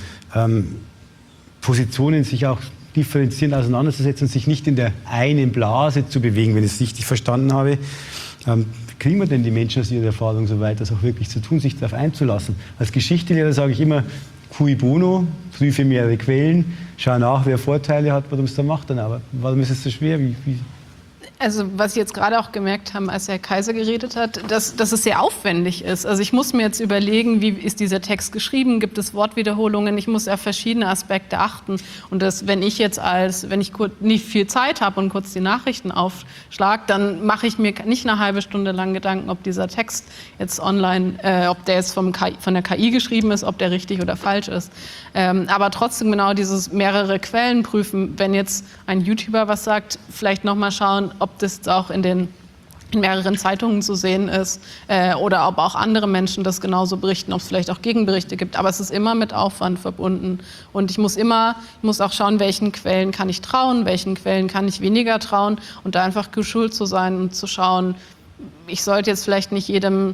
[SPEAKER 2] Positionen sich auch differenzieren, auseinanderzusetzen und sich nicht in der einen Blase zu bewegen, wenn ich es richtig verstanden habe. Wie kriegen wir denn die Menschen aus ihrer Erfahrung so weit, das auch wirklich zu tun, sich darauf einzulassen? Als Geschichtslehrer sage ich immer, cui bono, prüfe mehrere Quellen, schau nach, wer Vorteile hat, warum es da macht dann aber. Warum ist es so schwer?
[SPEAKER 4] Also was Sie jetzt gerade auch gemerkt haben, als Herr Kaiser geredet hat, dass es sehr aufwendig ist. Also ich muss mir jetzt überlegen, wie ist dieser Text geschrieben, gibt es Wortwiederholungen, ich muss auf verschiedene Aspekte achten. Und wenn ich nicht viel Zeit habe und kurz die Nachrichten aufschlage, dann mache ich mir nicht eine halbe Stunde lang Gedanken, ob dieser Text jetzt online, ob der jetzt von der KI geschrieben ist, ob der richtig oder falsch ist. Aber trotzdem genau dieses mehrere Quellen prüfen, wenn jetzt ein YouTuber was sagt, vielleicht nochmal schauen, ob das auch in mehreren Zeitungen zu sehen ist oder ob auch andere Menschen das genauso berichten, ob es vielleicht auch Gegenberichte gibt. Aber es ist immer mit Aufwand verbunden. Und ich muss auch schauen, welchen Quellen kann ich trauen, welchen Quellen kann ich weniger trauen und da einfach geschult zu sein und zu schauen, ich sollte jetzt vielleicht nicht jedem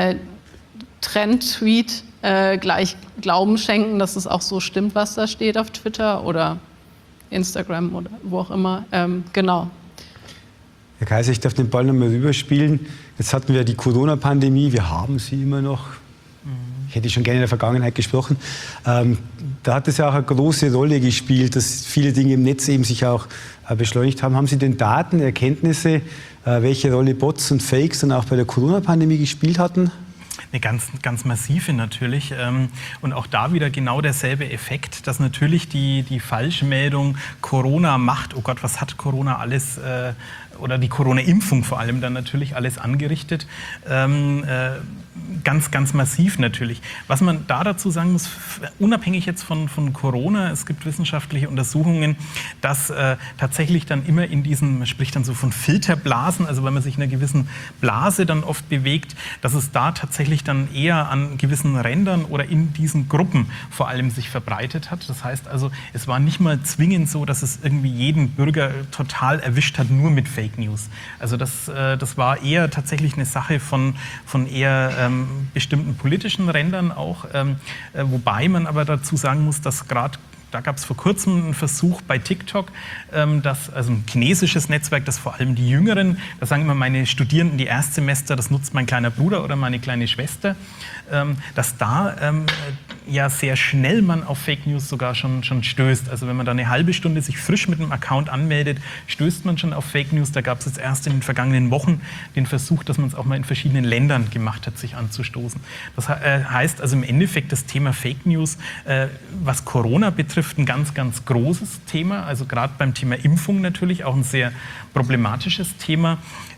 [SPEAKER 4] Trend-Tweet gleich Glauben schenken, dass es auch so stimmt, was da steht auf Twitter oder Instagram oder wo auch immer. Genau.
[SPEAKER 2] Herr Kaiser, ich darf den Ball noch mal rüberspielen. Jetzt hatten wir die Corona-Pandemie, wir haben sie immer noch. Ich hätte schon gerne in der Vergangenheit gesprochen. Da hat es ja auch eine große Rolle gespielt, dass viele Dinge im Netz eben sich auch beschleunigt haben. Haben Sie denn Daten, Erkenntnisse, welche Rolle Bots und Fakes dann auch bei der Corona-Pandemie gespielt hatten?
[SPEAKER 3] Eine ganz massive natürlich. Und auch da wieder genau derselbe Effekt, dass natürlich die Falschmeldung Corona macht, oh Gott, was hat Corona alles oder die Corona-Impfung vor allem dann natürlich alles angerichtet. Ganz, ganz massiv natürlich. Was man da dazu sagen muss, unabhängig jetzt von Corona, es gibt wissenschaftliche Untersuchungen, dass tatsächlich dann immer in diesen, man spricht dann so von Filterblasen, also wenn man sich in einer gewissen Blase dann oft bewegt, dass es da tatsächlich dann eher an gewissen Rändern oder in diesen Gruppen vor allem sich verbreitet hat. Das heißt also, es war nicht mal zwingend so, dass es irgendwie jeden Bürger total erwischt hat, nur mit Fake News. Also das war eher tatsächlich eine Sache von eher bestimmten politischen Rändern auch, wobei man aber dazu sagen muss, dass gerade da gab es vor kurzem einen Versuch bei TikTok, also ein chinesisches Netzwerk, das vor allem die Jüngeren, da sagen immer meine Studierenden, die Erstsemester, das nutzt mein kleiner Bruder oder meine kleine Schwester, dass da ja sehr schnell man auf Fake News sogar schon stößt. Also wenn man da eine halbe Stunde sich frisch mit einem Account anmeldet, stößt man schon auf Fake News. Da gab es jetzt erst in den vergangenen Wochen den Versuch, dass man es auch mal in verschiedenen Ländern gemacht hat, sich anzustoßen. Das heißt also im Endeffekt das Thema Fake News, was Corona betrifft, ein ganz, ganz großes Thema. Also gerade beim Thema Impfung natürlich auch ein sehr problematisches Thema.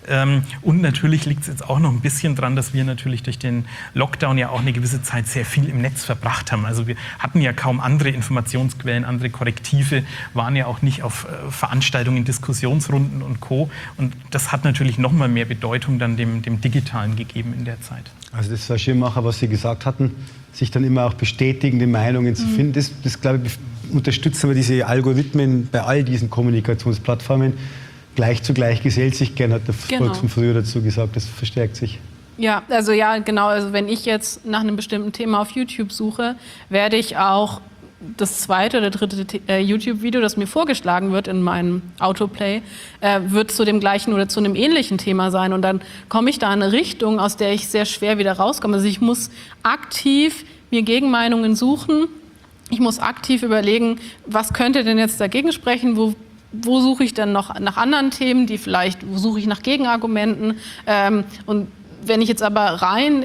[SPEAKER 3] Und natürlich liegt es jetzt auch noch ein bisschen dran, dass wir natürlich durch den Lockdown ja auch eine gewisse Zeit sehr viel im Netz verbracht haben. Also wir hatten ja kaum andere Informationsquellen, andere Korrektive, waren ja auch nicht auf Veranstaltungen, Diskussionsrunden und Co. Und das hat natürlich noch mal mehr Bedeutung dann dem Digitalen gegeben in der Zeit. Also das war Schirmacher, was Sie gesagt hatten, sich dann immer auch bestätigende Meinungen zu finden. Das glaube ich, unterstützen wir diese Algorithmen bei all diesen Kommunikationsplattformen. Gleich zu gleich gesellt sich gern, hat der Volksmund früher dazu gesagt, das verstärkt sich.
[SPEAKER 4] Ja, also genau. Also wenn ich jetzt nach einem bestimmten Thema auf YouTube suche, werde ich auch das zweite oder dritte YouTube-Video, das mir vorgeschlagen wird in meinem Autoplay, wird zu dem gleichen oder zu einem ähnlichen Thema sein. Und dann komme ich da in eine Richtung, aus der ich sehr schwer wieder rauskomme. Also ich muss aktiv mir Gegenmeinungen suchen. Ich muss aktiv überlegen, was könnte denn jetzt dagegen sprechen, wo suche ich dann noch nach anderen Themen, wo suche ich nach Gegenargumenten. Und wenn ich jetzt aber rein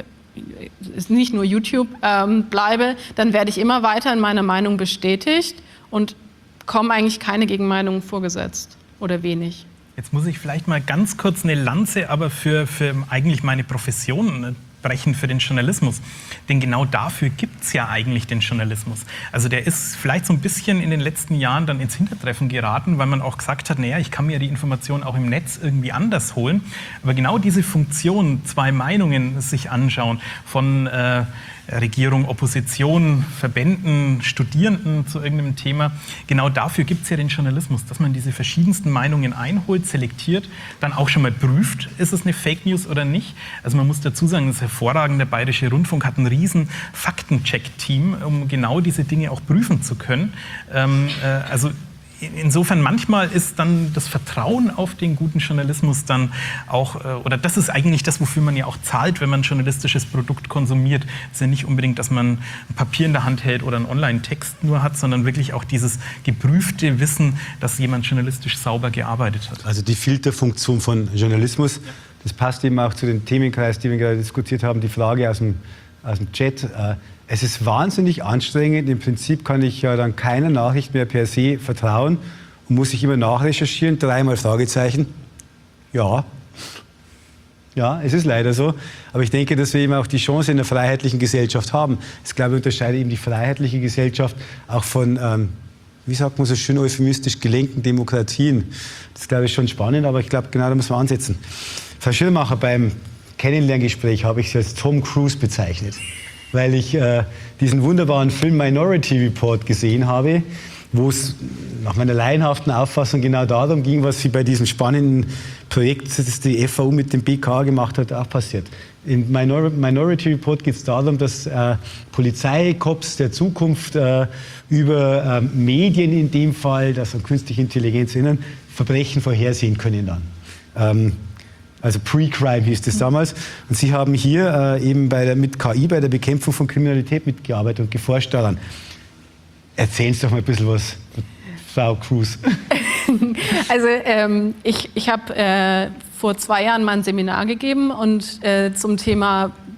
[SPEAKER 4] ist nicht nur YouTube, bleibe, dann werde ich immer weiter in meiner Meinung bestätigt und kommen eigentlich keine Gegenmeinungen vorgesetzt oder wenig. Jetzt muss ich vielleicht mal ganz kurz eine Lanze aber für eigentlich meine Profession brechen, für den Journalismus. Denn genau dafür gibt es ja eigentlich den Journalismus. Also der ist vielleicht so ein bisschen in den letzten Jahren dann ins Hintertreffen geraten, weil man auch gesagt hat, naja, ich kann mir die Informationen auch im Netz irgendwie anders holen. Aber genau diese Funktion, zwei Meinungen sich anschauen von Regierung, Opposition, Verbänden, Studierenden zu irgendeinem Thema. Genau dafür gibt es ja den Journalismus, dass man diese verschiedensten Meinungen einholt, selektiert, dann auch schon mal prüft, ist es eine Fake News oder nicht. Also man muss dazu sagen, das hervorragende Bayerische Rundfunk hat ein riesen Faktencheck-Team, um genau diese Dinge auch prüfen zu können. Also insofern manchmal ist dann das Vertrauen auf den guten Journalismus dann auch, oder das ist eigentlich das, wofür man ja auch zahlt, wenn man ein journalistisches Produkt konsumiert. Es ist ja nicht unbedingt, dass man ein Papier in der Hand hält oder einen Online-Text nur hat, sondern wirklich auch dieses geprüfte Wissen, dass jemand journalistisch sauber gearbeitet hat. Also die Filterfunktion von Journalismus, das passt eben auch zu den Themenkreis, die wir gerade diskutiert haben, die Frage aus dem Chat. Es ist wahnsinnig anstrengend. Im Prinzip kann ich ja dann keiner Nachricht mehr per se vertrauen und muss ich immer nachrecherchieren, 3-mal Fragezeichen. Ja, es ist leider so. Aber ich denke, dass wir eben auch die Chance in einer freiheitlichen Gesellschaft haben. Ich glaube, ich unterscheide eben die freiheitliche Gesellschaft auch von, wie sagt man so schön euphemistisch, gelenkten Demokratien. Das ist, glaube ich, schon spannend, aber ich glaube, genau da muss man ansetzen. Frau Schirmacher, beim Kennenlerngespräch habe ich Sie als Tom Cruise bezeichnet, weil ich diesen wunderbaren Film Minority Report gesehen habe, wo es nach meiner laienhaften Auffassung genau darum ging, was Sie bei diesem spannenden Projekt, das die FAU mit dem BK gemacht hat, auch passiert. In Minority Report geht es darum, dass Polizeicops der Zukunft über Medien in dem Fall, das an künstliche Intelligenz erinnern, Verbrechen vorhersehen können dann. Also Pre-Crime hieß das damals. Und Sie haben hier eben mit KI bei der Bekämpfung von Kriminalität mitgearbeitet und geforscht daran. Erzählen Sie doch mal ein bisschen was, Frau Cruise. Also ich habe vor 2 Jahren mal ein Seminar gegeben und zum Thema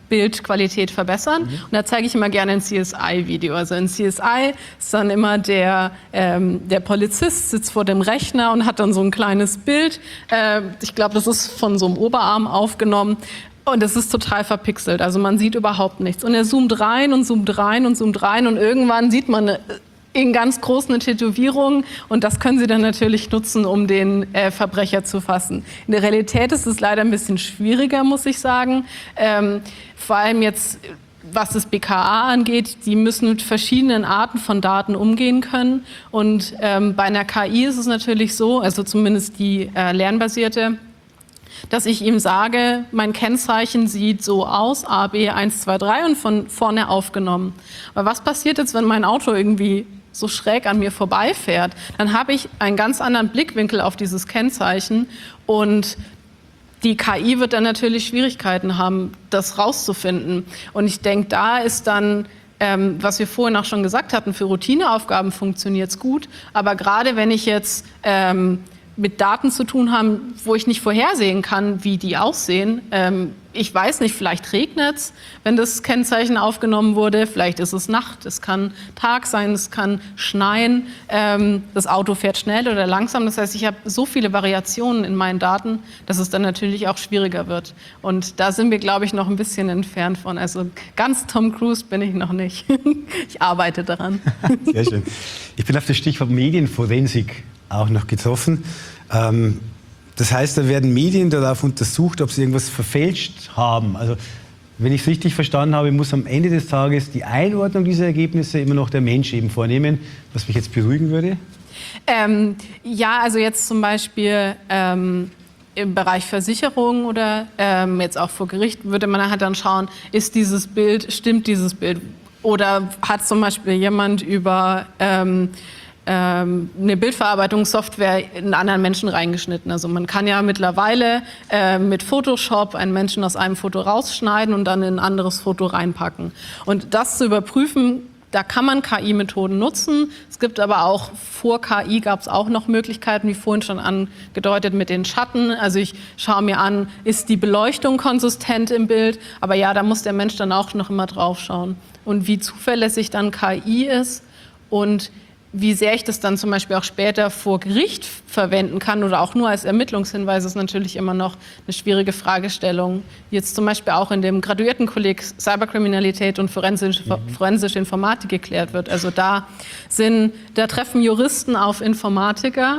[SPEAKER 4] Bildqualität verbessern. Und da zeige ich immer gerne ein CSI-Video. Also in CSI ist dann immer der Polizist sitzt vor dem Rechner und hat dann so ein kleines Bild. Ich glaube, das ist von so einem Oberarm aufgenommen. Und es ist total verpixelt. Also man sieht überhaupt nichts. Und er zoomt rein und zoomt rein und zoomt rein. Und irgendwann sieht man in ganz groß eine Tätowierung, und das können Sie dann natürlich nutzen, um den Verbrecher zu fassen. In der Realität ist es leider ein bisschen schwieriger, muss ich sagen. Vor allem jetzt, was das BKA angeht, die müssen mit verschiedenen Arten von Daten umgehen können. Und bei einer KI ist es natürlich so, also zumindest die lernbasierte, dass ich ihm sage, mein Kennzeichen sieht so aus, AB 123 und von vorne aufgenommen. Aber was passiert jetzt, wenn mein Auto irgendwie so schräg an mir vorbeifährt? Dann habe ich einen ganz anderen Blickwinkel auf dieses Kennzeichen, und die KI wird dann natürlich Schwierigkeiten haben, das rauszufinden. Und ich denke, da ist dann, was wir vorhin auch schon gesagt hatten, für Routineaufgaben funktioniert es gut. Aber gerade wenn ich jetzt mit Daten zu tun habe, wo ich nicht vorhersehen kann, wie die aussehen. Ich weiß nicht, vielleicht regnet es, wenn das Kennzeichen aufgenommen wurde. Vielleicht ist es Nacht, es kann Tag sein, es kann schneien. Das Auto fährt schnell oder langsam. Das heißt, ich habe so viele Variationen in meinen Daten, dass es dann natürlich auch schwieriger wird. Und da sind wir, glaube ich, noch ein bisschen entfernt von. Also ganz Tom Cruise bin ich noch nicht. Ich arbeite daran.
[SPEAKER 2] Sehr schön. Ich bin auf das Stichwort Medienforensik auch noch getroffen. Das heißt, da werden Medien darauf untersucht, ob sie irgendwas verfälscht haben. Also, wenn ich es richtig verstanden habe, muss am Ende des Tages die Einordnung dieser Ergebnisse immer noch der Mensch eben vornehmen, was mich jetzt beruhigen würde.
[SPEAKER 4] Ja, also jetzt zum Beispiel im Bereich Versicherung oder jetzt auch vor Gericht würde man halt dann schauen, ist dieses Bild, stimmt dieses Bild? Oder hat zum Beispiel jemand über eine Bildverarbeitungssoftware in einen anderen Menschen reingeschnitten. Also man kann ja mittlerweile mit Photoshop einen Menschen aus einem Foto rausschneiden und dann in ein anderes Foto reinpacken. Und das zu überprüfen, da kann man KI-Methoden nutzen. Es gibt aber auch, vor KI gab es auch noch Möglichkeiten, wie vorhin schon angedeutet, mit den Schatten. Also ich schaue mir an, ist die Beleuchtung konsistent im Bild? Aber ja, da muss der Mensch dann auch noch immer drauf schauen. Und wie zuverlässig dann KI ist und wie sehr ich das dann zum Beispiel auch später vor Gericht verwenden kann oder auch nur als Ermittlungshinweis, ist natürlich immer noch eine schwierige Fragestellung. Jetzt zum Beispiel auch in dem Graduiertenkolleg Cyberkriminalität und forensische Informatik geklärt wird. Also da treffen Juristen auf Informatiker.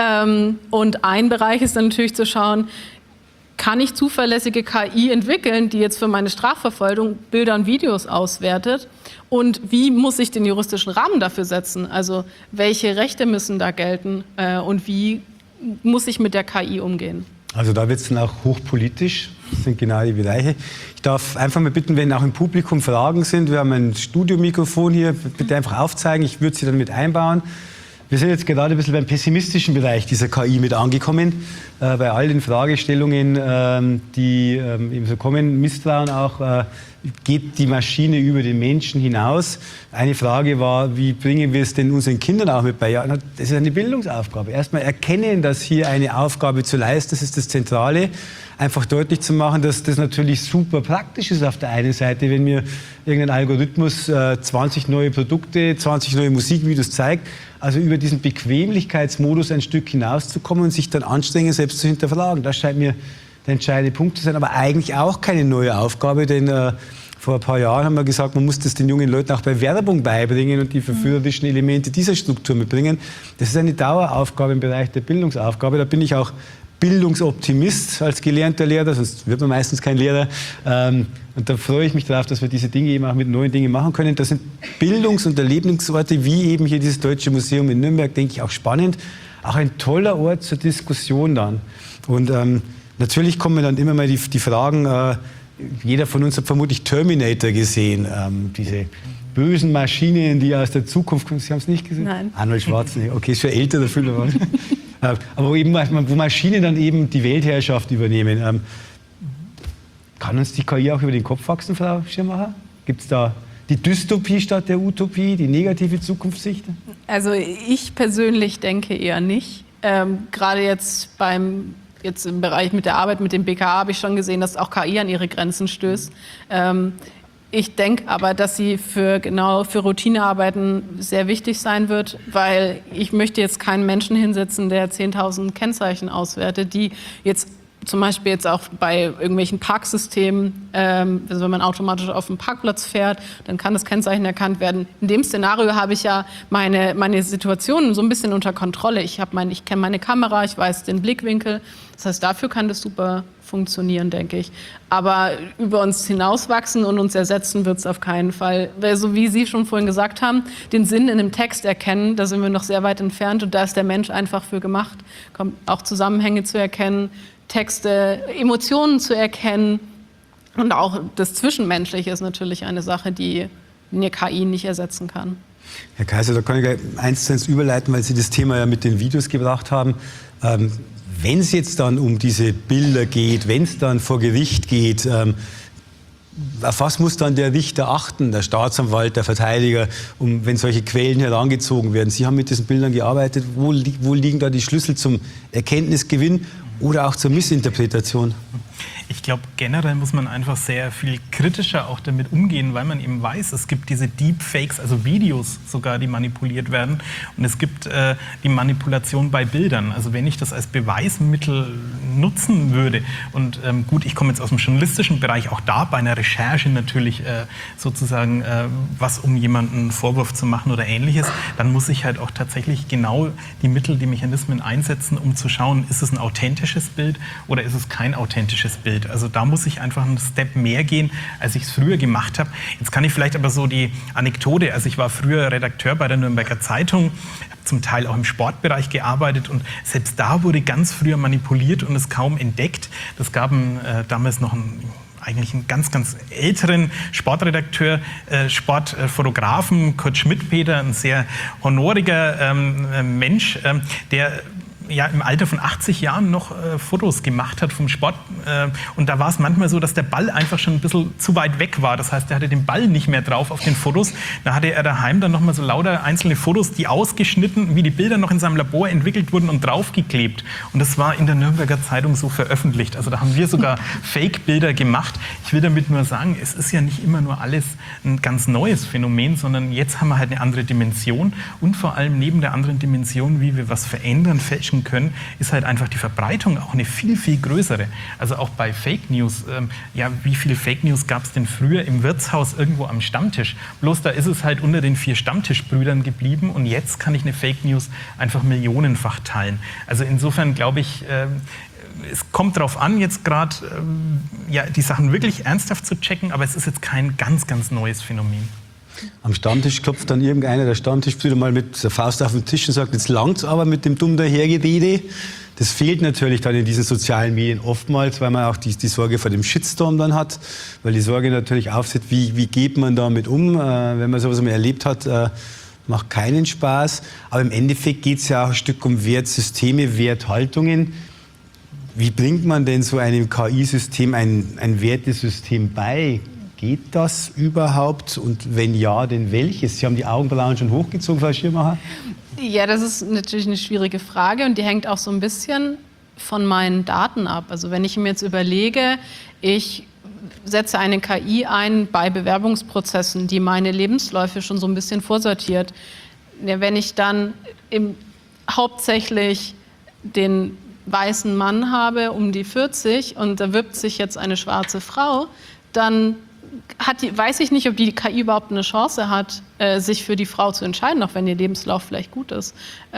[SPEAKER 4] Und ein Bereich ist dann natürlich zu schauen, kann ich zuverlässige KI entwickeln, die jetzt für meine Strafverfolgung Bilder und Videos auswertet? Und wie muss ich den juristischen Rahmen dafür setzen? Also welche Rechte müssen da gelten und wie muss ich mit der KI umgehen?
[SPEAKER 2] Also da wird es dann auch hochpolitisch. Das sind genau die Bereiche. Ich darf einfach mal bitten, wenn auch im Publikum Fragen sind. Wir haben ein Studiomikrofon hier. Bitte einfach aufzeigen. Ich würde sie dann mit einbauen. Wir sind jetzt gerade ein bisschen beim pessimistischen Bereich dieser KI mit angekommen. Bei all den Fragestellungen, die eben so kommen, Misstrauen auch, geht die Maschine über den Menschen hinaus? Eine Frage war, wie bringen wir es denn unseren Kindern auch mit bei? Ja, das ist eine Bildungsaufgabe. Erstmal erkennen, dass hier eine Aufgabe zu leisten, das ist das Zentrale. Einfach deutlich zu machen, dass das natürlich super praktisch ist auf der einen Seite, wenn mir irgendein Algorithmus 20 neue Produkte, 20 neue Musikvideos zeigt. Also über diesen Bequemlichkeitsmodus ein Stück hinauszukommen und sich dann anstrengen, selbst zu hinterfragen. Das scheint mir der entscheidende Punkt zu sein, aber eigentlich auch keine neue Aufgabe, denn vor ein paar Jahren haben wir gesagt, man muss das den jungen Leuten auch bei Werbung beibringen und die verführerischen Elemente dieser Struktur mitbringen. Das ist eine Daueraufgabe im Bereich der Bildungsaufgabe. Da bin ich auch Bildungsoptimist als gelernter Lehrer, sonst wird man meistens kein Lehrer. Und da freue ich mich darauf, dass wir diese Dinge eben auch mit neuen Dingen machen können. Das sind Bildungs- und Erlebnisorte, wie eben hier dieses Deutsche Museum in Nürnberg, denke ich, auch spannend. Auch ein toller Ort zur Diskussion dann. Und natürlich kommen dann immer mal die Fragen, jeder von uns hat vermutlich Terminator gesehen, diese bösen Maschinen, die aus der Zukunft kommen. Sie haben es nicht gesehen?
[SPEAKER 4] Nein.
[SPEAKER 2] Arnold Schwarzenegger, okay, ist für ältere Filme. Aber eben, wo Maschinen dann eben die Weltherrschaft übernehmen. Kann uns die KI auch über den Kopf wachsen, Frau Schirmacher? Gibt es da die Dystopie statt der Utopie, die negative Zukunftssicht?
[SPEAKER 4] Also ich persönlich denke eher nicht. Gerade jetzt beim jetzt im Bereich mit der Arbeit mit dem BKA habe ich schon gesehen, dass auch KI an ihre Grenzen stößt. Ich denke aber, dass sie für Routinearbeiten sehr wichtig sein wird, weil ich möchte jetzt keinen Menschen hinsetzen, der 10.000 Kennzeichen auswertet, die jetzt zum Beispiel jetzt auch bei irgendwelchen Parksystemen, also wenn man automatisch auf den Parkplatz fährt, dann kann das Kennzeichen erkannt werden. In dem Szenario habe ich ja meine Situation so ein bisschen unter Kontrolle. Ich kenne meine Kamera, ich weiß den Blickwinkel. Das heißt, dafür kann das super funktionieren, denke ich. Aber über uns hinauswachsen und uns ersetzen wird es auf keinen Fall. Weil, so wie Sie schon vorhin gesagt haben, den Sinn in einem Text erkennen, da sind wir noch sehr weit entfernt und da ist der Mensch einfach für gemacht, auch Zusammenhänge zu erkennen, Texte, Emotionen zu erkennen und auch das Zwischenmenschliche ist natürlich eine Sache, die eine KI nicht ersetzen kann.
[SPEAKER 2] Herr Kaiser, da kann ich gleich 1:1 überleiten, weil Sie das Thema ja mit den Videos gebracht haben. Wenn es jetzt dann um diese Bilder geht, wenn es dann vor Gericht geht, auf was muss dann der Richter achten, der Staatsanwalt, der Verteidiger, wenn solche Quellen herangezogen werden? Sie haben mit diesen Bildern gearbeitet. Wo liegen da die Schlüssel zum Erkenntnisgewinn oder auch zur Missinterpretation?
[SPEAKER 3] Ich glaube, generell muss man einfach sehr viel kritischer auch damit umgehen, weil man eben weiß, es gibt diese Deepfakes, also Videos sogar, die manipuliert werden. Und es gibt die Manipulation bei Bildern. Also wenn ich das als Beweismittel nutzen würde, und gut, ich komme jetzt aus dem journalistischen Bereich, auch da bei einer Recherche natürlich sozusagen was, um jemanden einen Vorwurf zu machen oder Ähnliches, dann muss ich halt auch tatsächlich genau die Mittel, die Mechanismen einsetzen, um zu schauen, ist es ein authentisches Bild oder ist es kein authentisches Bild. Also da muss ich einfach einen Step mehr gehen, als ich es früher gemacht habe. Jetzt kann ich vielleicht aber so die Anekdote, also ich war früher Redakteur bei der Nürnberger Zeitung, habe zum Teil auch im Sportbereich gearbeitet und selbst da wurde ganz früher manipuliert und es kaum entdeckt. Das gab damals noch eigentlich einen ganz, ganz älteren Sportredakteur, Sportfotografen, Kurt Schmidt-Peter, ein sehr honoriger Mensch, der ja im Alter von 80 Jahren noch Fotos gemacht hat vom Sport. Und da war es manchmal so, dass der Ball einfach schon ein bisschen zu weit weg war. Das heißt, er hatte den Ball nicht mehr drauf auf den Fotos. Da hatte er daheim dann nochmal so lauter einzelne Fotos, die ausgeschnitten, wie die Bilder noch in seinem Labor entwickelt wurden und draufgeklebt. Und das war in der Nürnberger Zeitung so veröffentlicht. Also da haben wir sogar Fake-Bilder gemacht. Ich will damit nur sagen, es ist ja nicht immer nur alles ein ganz neues Phänomen, sondern jetzt haben wir halt eine andere Dimension. Und vor allem neben der anderen Dimension, wie wir was verändern, fälschen können, ist halt einfach die Verbreitung auch eine viel, viel größere. Also auch bei Fake News. Ja, wie viele Fake News gab es denn früher im Wirtshaus irgendwo am Stammtisch? Bloß da ist es halt unter den 4 Stammtischbrüdern geblieben und jetzt kann ich eine Fake News einfach millionenfach teilen. Also insofern glaube ich, es kommt darauf an, jetzt gerade ja, die Sachen wirklich ernsthaft zu checken, aber es ist jetzt kein ganz, ganz neues Phänomen.
[SPEAKER 2] Am Stammtisch klopft dann irgendeiner der Stammtischbrüder mal mit der Faust auf den Tisch und sagt, jetzt langt's aber mit dem dumm dahergerede. Das fehlt natürlich dann in diesen sozialen Medien oftmals, weil man auch die Sorge vor dem Shitstorm dann hat, weil die Sorge natürlich aufsieht, wie geht man damit um, wenn man sowas mal erlebt hat, macht keinen Spaß. Aber im Endeffekt geht es ja auch ein Stück um Wertsysteme, Werthaltungen. Wie bringt man denn so einem KI-System ein Wertesystem bei? Geht das überhaupt? Und wenn ja, denn welches? Sie haben die Augenbrauen schon hochgezogen, Frau Schirmacher.
[SPEAKER 4] Ja, das ist natürlich eine schwierige Frage und die hängt auch so ein bisschen von meinen Daten ab. Also wenn ich mir jetzt überlege, ich setze eine KI ein bei Bewerbungsprozessen, die meine Lebensläufe schon so ein bisschen vorsortiert. Ja, wenn ich dann hauptsächlich den weißen Mann habe, um die 40, und da wirbt sich jetzt eine schwarze Frau, dann weiß ich nicht, ob die KI überhaupt eine Chance hat, sich für die Frau zu entscheiden, auch wenn ihr Lebenslauf vielleicht gut ist.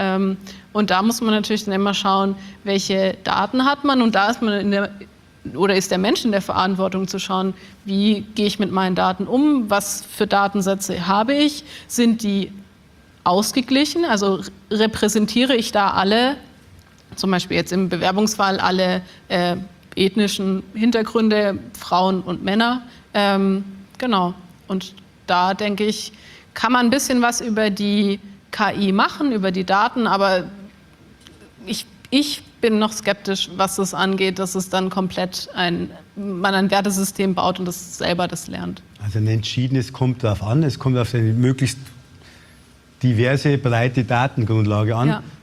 [SPEAKER 4] Und da muss man natürlich dann immer schauen, welche Daten hat man. Und da ist man ist der Mensch in der Verantwortung zu schauen, wie gehe ich mit meinen Daten um, was für Datensätze habe ich, sind die ausgeglichen, also repräsentiere ich da alle, zum Beispiel jetzt im Bewerbungsfall alle ethnischen Hintergründe, Frauen und Männer. Genau. Und da denke ich, kann man ein bisschen was über die KI machen, über die Daten, aber ich bin noch skeptisch, was das angeht, dass es dann komplett man ein Wertesystem baut und das selber das lernt.
[SPEAKER 2] Also ein entschiedenes kommt darauf an, es kommt auf eine möglichst diverse, breite Datengrundlage an.
[SPEAKER 4] Ja.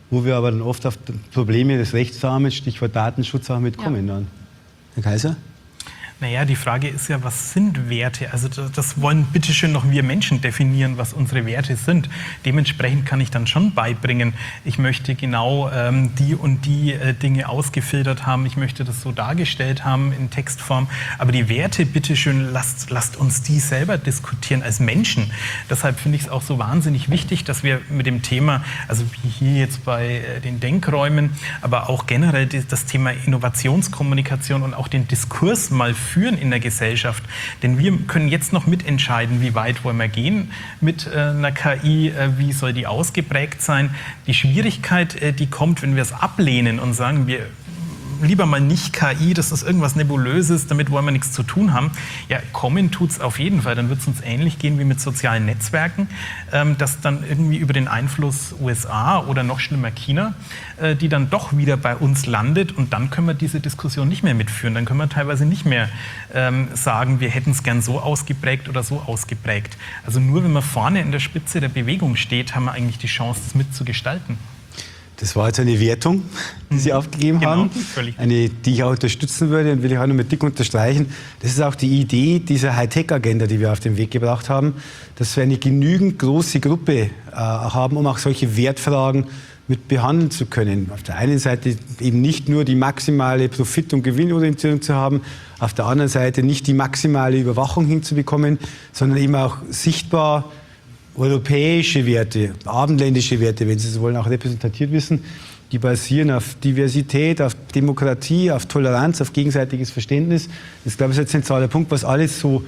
[SPEAKER 2] wo wir aber dann oft auf Probleme des Rechtsrahmens, Stichwort Datenschutz, auch mitkommen. Dann. Herr Kaiser?
[SPEAKER 3] Naja, die Frage ist ja, was sind Werte? Also das wollen bitteschön noch wir Menschen definieren, was unsere Werte sind. Dementsprechend kann ich dann schon beibringen, ich möchte genau die und die Dinge ausgefiltert haben, ich möchte das so dargestellt haben in Textform. Aber die Werte, bitteschön, lasst uns die selber diskutieren als Menschen. Deshalb finde ich es auch so wahnsinnig wichtig, dass wir mit dem Thema, also wie hier jetzt bei den Denkräumen, aber auch generell das Thema Innovationskommunikation und auch den Diskurs mal führen in der Gesellschaft. Denn wir können jetzt noch mitentscheiden, wie weit wollen wir gehen mit einer KI, wie soll die ausgeprägt sein. Die Schwierigkeit, die kommt, wenn wir es ablehnen und sagen, wir lieber mal nicht KI, das ist irgendwas Nebulöses, damit wollen wir nichts zu tun haben. Ja, kommen tut es auf jeden Fall. Dann wird es uns ähnlich gehen wie mit sozialen Netzwerken, dass dann irgendwie über den Einfluss USA oder noch schlimmer China, die dann doch wieder bei uns landet und dann können wir diese Diskussion nicht mehr mitführen. Dann können wir teilweise nicht mehr sagen, wir hätten es gern so ausgeprägt oder so ausgeprägt. Also nur wenn man vorne in der Spitze der Bewegung steht, haben wir eigentlich die Chance, das mitzugestalten.
[SPEAKER 2] Das war jetzt eine Wertung, die Sie aufgegeben haben, eine, die ich auch unterstützen würde und will ich auch noch mit dick unterstreichen. Das ist auch die Idee dieser Hightech-Agenda, die wir auf den Weg gebracht haben, dass wir eine genügend große Gruppe haben, um auch solche Wertfragen mit behandeln zu können. Auf der einen Seite eben nicht nur die maximale Profit- und Gewinnorientierung zu haben, auf der anderen Seite nicht die maximale Überwachung hinzubekommen, sondern eben auch sichtbar europäische Werte, abendländische Werte, wenn Sie so wollen, auch repräsentiert wissen, die basieren auf Diversität, auf Demokratie, auf Toleranz, auf gegenseitiges Verständnis. Das, glaube ich, ist ein zentraler Punkt, was alles so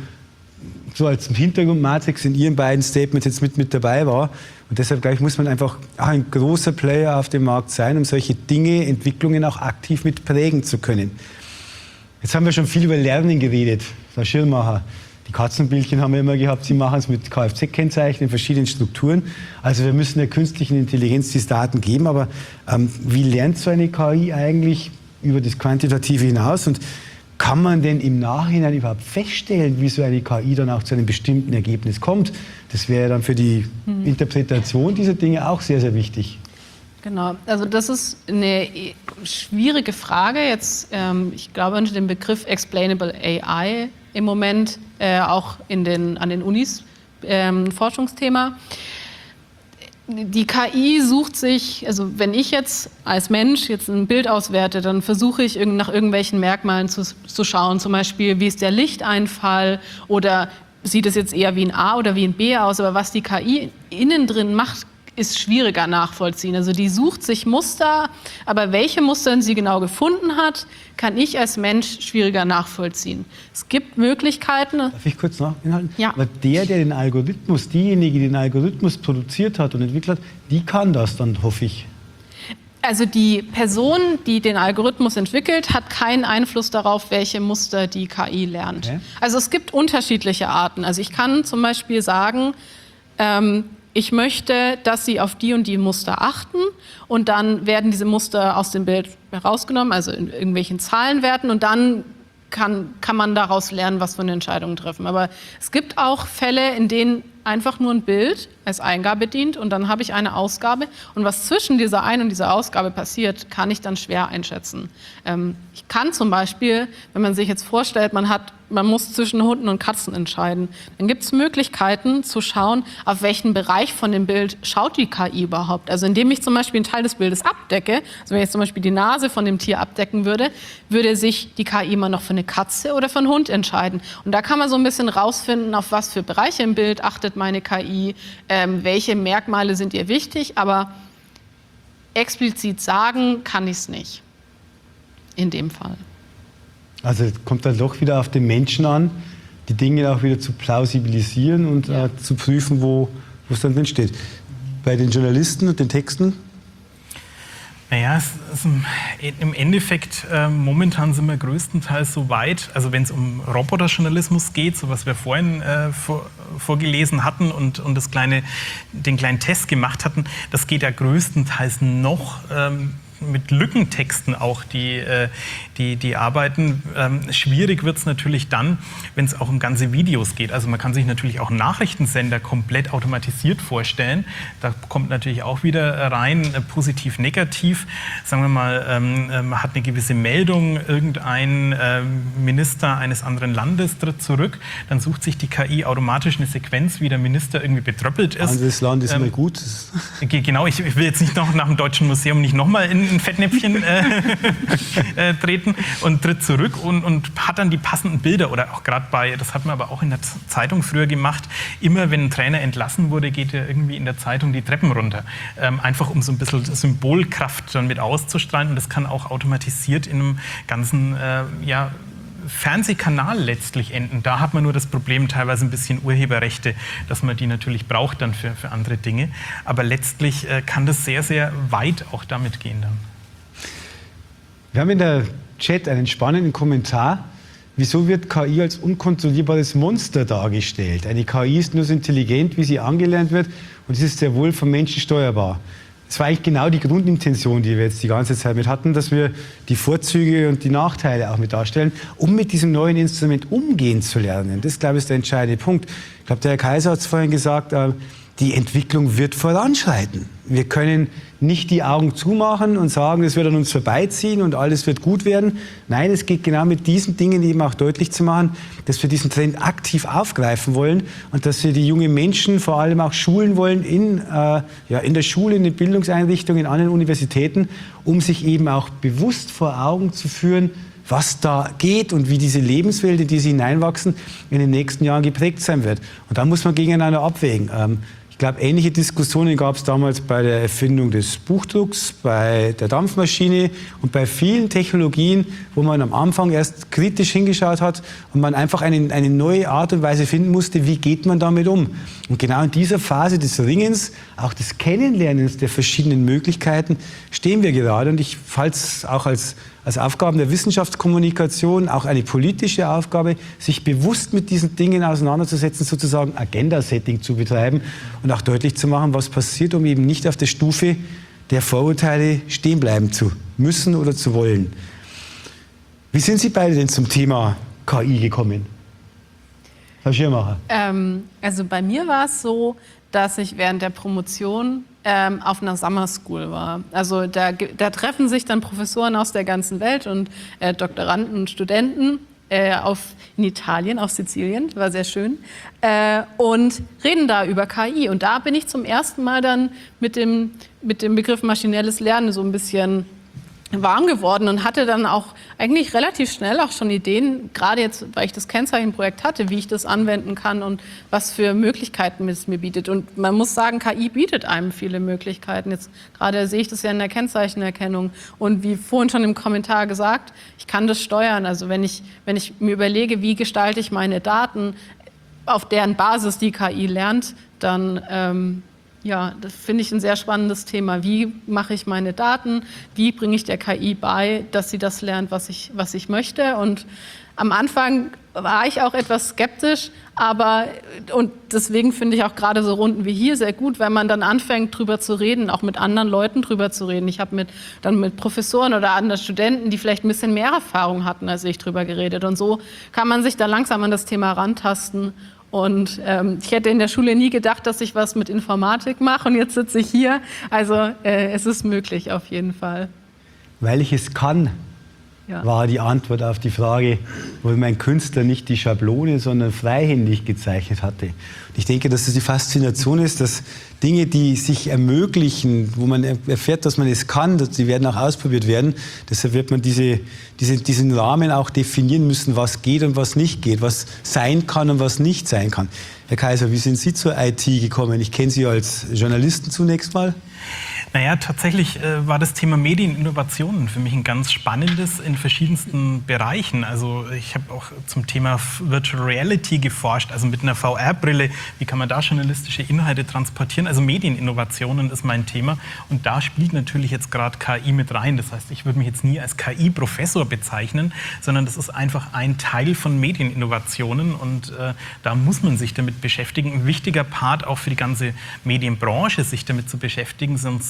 [SPEAKER 2] als Hintergrundmatrix in Ihren beiden Statements jetzt mit dabei war. Und deshalb, glaube ich, muss man einfach auch ein großer Player auf dem Markt sein, um solche Dinge, Entwicklungen auch aktiv mit prägen zu können. Jetzt haben wir schon viel über Lernen geredet, Frau Schirmacher. Die Katzenbildchen haben wir immer gehabt, Sie machen es mit Kfz-Kennzeichen in verschiedenen Strukturen. Also wir müssen der künstlichen Intelligenz diese Daten geben, aber wie lernt so eine KI eigentlich über das Quantitative hinaus? Und kann man denn im Nachhinein überhaupt feststellen, wie so eine KI dann auch zu einem bestimmten Ergebnis kommt? Das wäre dann für die Interpretation dieser Dinge auch sehr, sehr wichtig.
[SPEAKER 4] Genau, also das ist eine schwierige Frage. Jetzt, ich glaube, unter dem Begriff Explainable AI im Moment auch an den Unis Forschungsthema. Die KI sucht sich, also wenn ich jetzt als Mensch jetzt ein Bild auswerte, dann versuche ich nach irgendwelchen Merkmalen zu schauen, zum Beispiel, wie ist der Lichteinfall oder sieht es jetzt eher wie ein A oder wie ein B aus, aber was die KI innen drin macht, ist schwieriger nachvollziehen. Also die sucht sich Muster, aber welche Muster sie genau gefunden hat, kann ich als Mensch schwieriger nachvollziehen. Es gibt Möglichkeiten.
[SPEAKER 2] Darf ich kurz nachhalten?
[SPEAKER 4] Ja.
[SPEAKER 2] Aber der den Algorithmus, diejenige, die den Algorithmus produziert hat und entwickelt hat, die kann das dann, hoffe ich.
[SPEAKER 4] Also die Person, die den Algorithmus entwickelt, hat keinen Einfluss darauf, welche Muster die KI lernt. Okay. Also es gibt unterschiedliche Arten. Also ich kann zum Beispiel sagen, ich möchte, dass Sie auf die und die Muster achten und dann werden diese Muster aus dem Bild herausgenommen, also in irgendwelchen Zahlenwerten und dann kann man daraus lernen, was für eine Entscheidung treffen. Aber es gibt auch Fälle, in denen einfach nur ein Bild als Eingabe dient und dann habe ich eine Ausgabe und was zwischen dieser Ein- und dieser Ausgabe passiert, kann ich dann schwer einschätzen. Ich kann zum Beispiel, wenn man sich jetzt vorstellt, man muss zwischen Hunden und Katzen entscheiden, dann gibt es Möglichkeiten zu schauen, auf welchen Bereich von dem Bild schaut die KI überhaupt. Also indem ich zum Beispiel einen Teil des Bildes abdecke, also wenn ich jetzt zum Beispiel die Nase von dem Tier abdecken würde, würde sich die KI immer noch für eine Katze oder für einen Hund entscheiden. Und da kann man so ein bisschen rausfinden, auf was für Bereiche im Bild achtet meine KI, welche Merkmale sind ihr wichtig, aber explizit sagen kann ich es nicht in dem Fall.
[SPEAKER 2] Also kommt dann doch wieder auf den Menschen an, die Dinge auch wieder zu plausibilisieren und zu prüfen, wo es dann drin steht. Bei den Journalisten und den Texten?
[SPEAKER 3] Naja, im Endeffekt, momentan sind wir größtenteils so weit, also wenn es um Roboterjournalismus geht, so was wir vorhin vorgelesen hatten und den kleinen Test gemacht hatten, das geht ja größtenteils noch mit Lückentexten auch, die arbeiten. Schwierig wird es natürlich dann, wenn es auch um ganze Videos geht. Also man kann sich natürlich auch Nachrichtensender komplett automatisiert vorstellen. Da kommt natürlich auch wieder rein, positiv, negativ. Sagen wir mal, man hat eine gewisse Meldung, irgendein Minister eines anderen Landes tritt zurück, dann sucht sich die KI automatisch eine Sequenz, wie der Minister irgendwie betröppelt ist.
[SPEAKER 2] Anderes Land ist immer gut.
[SPEAKER 3] Genau, ich will jetzt nicht noch nach dem Deutschen Museum nicht nochmal in ein Fettnäpfchen treten und tritt zurück und hat dann die passenden Bilder. Oder auch gerade bei, das hat man aber auch in der Zeitung früher gemacht, immer wenn ein Trainer entlassen wurde, geht er irgendwie in der Zeitung die Treppen runter. Einfach um so ein bisschen Symbolkraft dann mit auszustrahlen. Und das kann auch automatisiert in einem ganzen Fernsehkanal letztlich enden. Da hat man nur das Problem, teilweise ein bisschen Urheberrechte, dass man die natürlich braucht dann für andere Dinge. Aber letztlich kann das sehr, sehr weit auch damit gehen dann.
[SPEAKER 2] Wir haben in der Chat einen spannenden Kommentar. Wieso wird KI als unkontrollierbares Monster dargestellt? Eine KI ist nur so intelligent, wie sie angelernt wird, und es ist sehr wohl vom Menschen steuerbar. Das war eigentlich genau die Grundintention, die wir jetzt die ganze Zeit mit hatten, dass wir die Vorzüge und die Nachteile auch mit darstellen, um mit diesem neuen Instrument umgehen zu lernen. Das, glaube ich, ist der entscheidende Punkt. Ich glaube, der Herr Kaiser hat es vorhin gesagt, die Entwicklung wird voranschreiten. Wir können nicht die Augen zumachen und sagen, es wird an uns vorbeiziehen und alles wird gut werden. Nein, es geht genau mit diesen Dingen eben auch deutlich zu machen, dass wir diesen Trend aktiv aufgreifen wollen und dass wir die jungen Menschen vor allem auch schulen wollen in der Schule, in den Bildungseinrichtungen, an den Universitäten, um sich eben auch bewusst vor Augen zu führen, was da geht und wie diese Lebenswelt, in die sie hineinwachsen, in den nächsten Jahren geprägt sein wird. Und da muss man gegeneinander abwägen. Ich glaube, ähnliche Diskussionen gab es damals bei der Erfindung des Buchdrucks, bei der Dampfmaschine und bei vielen Technologien, wo man am Anfang erst kritisch hingeschaut hat und man einfach eine neue Art und Weise finden musste, wie geht man damit um. Und genau in dieser Phase des Ringens, auch des Kennenlernens der verschiedenen Möglichkeiten, stehen wir gerade. Und ich halte es auch als Aufgaben der Wissenschaftskommunikation, auch eine politische Aufgabe, sich bewusst mit diesen Dingen auseinanderzusetzen, sozusagen Agenda-Setting zu betreiben und auch deutlich zu machen, was passiert, um eben nicht auf der Stufe der Vorurteile stehen bleiben zu müssen oder zu wollen. Wie sind Sie beide denn zum Thema KI gekommen? Frau Schirmacher.
[SPEAKER 4] Also bei mir war es so, dass ich während der Promotion auf einer Summer School war. Also da treffen sich dann Professoren aus der ganzen Welt und Doktoranden und Studenten in Italien, auf Sizilien, war sehr schön, und reden da über KI. Und da bin ich zum ersten Mal dann mit dem Begriff maschinelles Lernen so ein bisschen warm geworden und hatte dann auch eigentlich relativ schnell auch schon Ideen, gerade jetzt, weil ich das Kennzeichenprojekt hatte, wie ich das anwenden kann und was für Möglichkeiten es mir bietet. Und man muss sagen, KI bietet einem viele Möglichkeiten. Jetzt gerade sehe ich das ja in der Kennzeichenerkennung. Und wie vorhin schon im Kommentar gesagt, ich kann das steuern. Also wenn ich mir überlege, wie gestalte ich meine Daten, auf deren Basis die KI lernt, dann das finde ich ein sehr spannendes Thema. Wie mache ich meine Daten? Wie bringe ich der KI bei, dass sie das lernt, was ich möchte? Und am Anfang war ich auch etwas skeptisch, und deswegen finde ich auch gerade so Runden wie hier sehr gut, wenn man dann anfängt, drüber zu reden, auch mit anderen Leuten drüber zu reden. Ich habe dann mit Professoren oder anderen Studenten, die vielleicht ein bisschen mehr Erfahrung hatten als ich, drüber geredet. Und so kann man sich da langsam an das Thema rantasten. Und ich hätte in der Schule nie gedacht, dass ich was mit Informatik mache, und jetzt sitze ich hier. Also es ist möglich auf jeden Fall.
[SPEAKER 2] Weil ich es kann, war die Antwort auf die Frage, wo mein Künstler nicht die Schablone, sondern freihändig gezeichnet hatte. Und ich denke, dass das die Faszination ist, dass Dinge, die sich ermöglichen, wo man erfährt, dass man es kann, die werden auch ausprobiert werden. Deshalb wird man diesen Rahmen auch definieren müssen, was geht und was nicht geht, was sein kann und was nicht sein kann. Herr Kaiser, wie sind Sie zur IT gekommen? Ich kenne Sie als Journalisten zunächst mal.
[SPEAKER 3] Naja, tatsächlich war das Thema Medieninnovationen für mich ein ganz spannendes in verschiedensten Bereichen. Also ich habe auch zum Thema Virtual Reality geforscht, also mit einer VR-Brille, wie kann man da journalistische Inhalte transportieren? Also Medieninnovationen ist mein Thema, und da spielt natürlich jetzt gerade KI mit rein. Das heißt, ich würde mich jetzt nie als KI-Professor bezeichnen, sondern das ist einfach ein Teil von Medieninnovationen, und da muss man sich damit beschäftigen. Ein wichtiger Part auch für die ganze Medienbranche, sich damit zu beschäftigen, sonst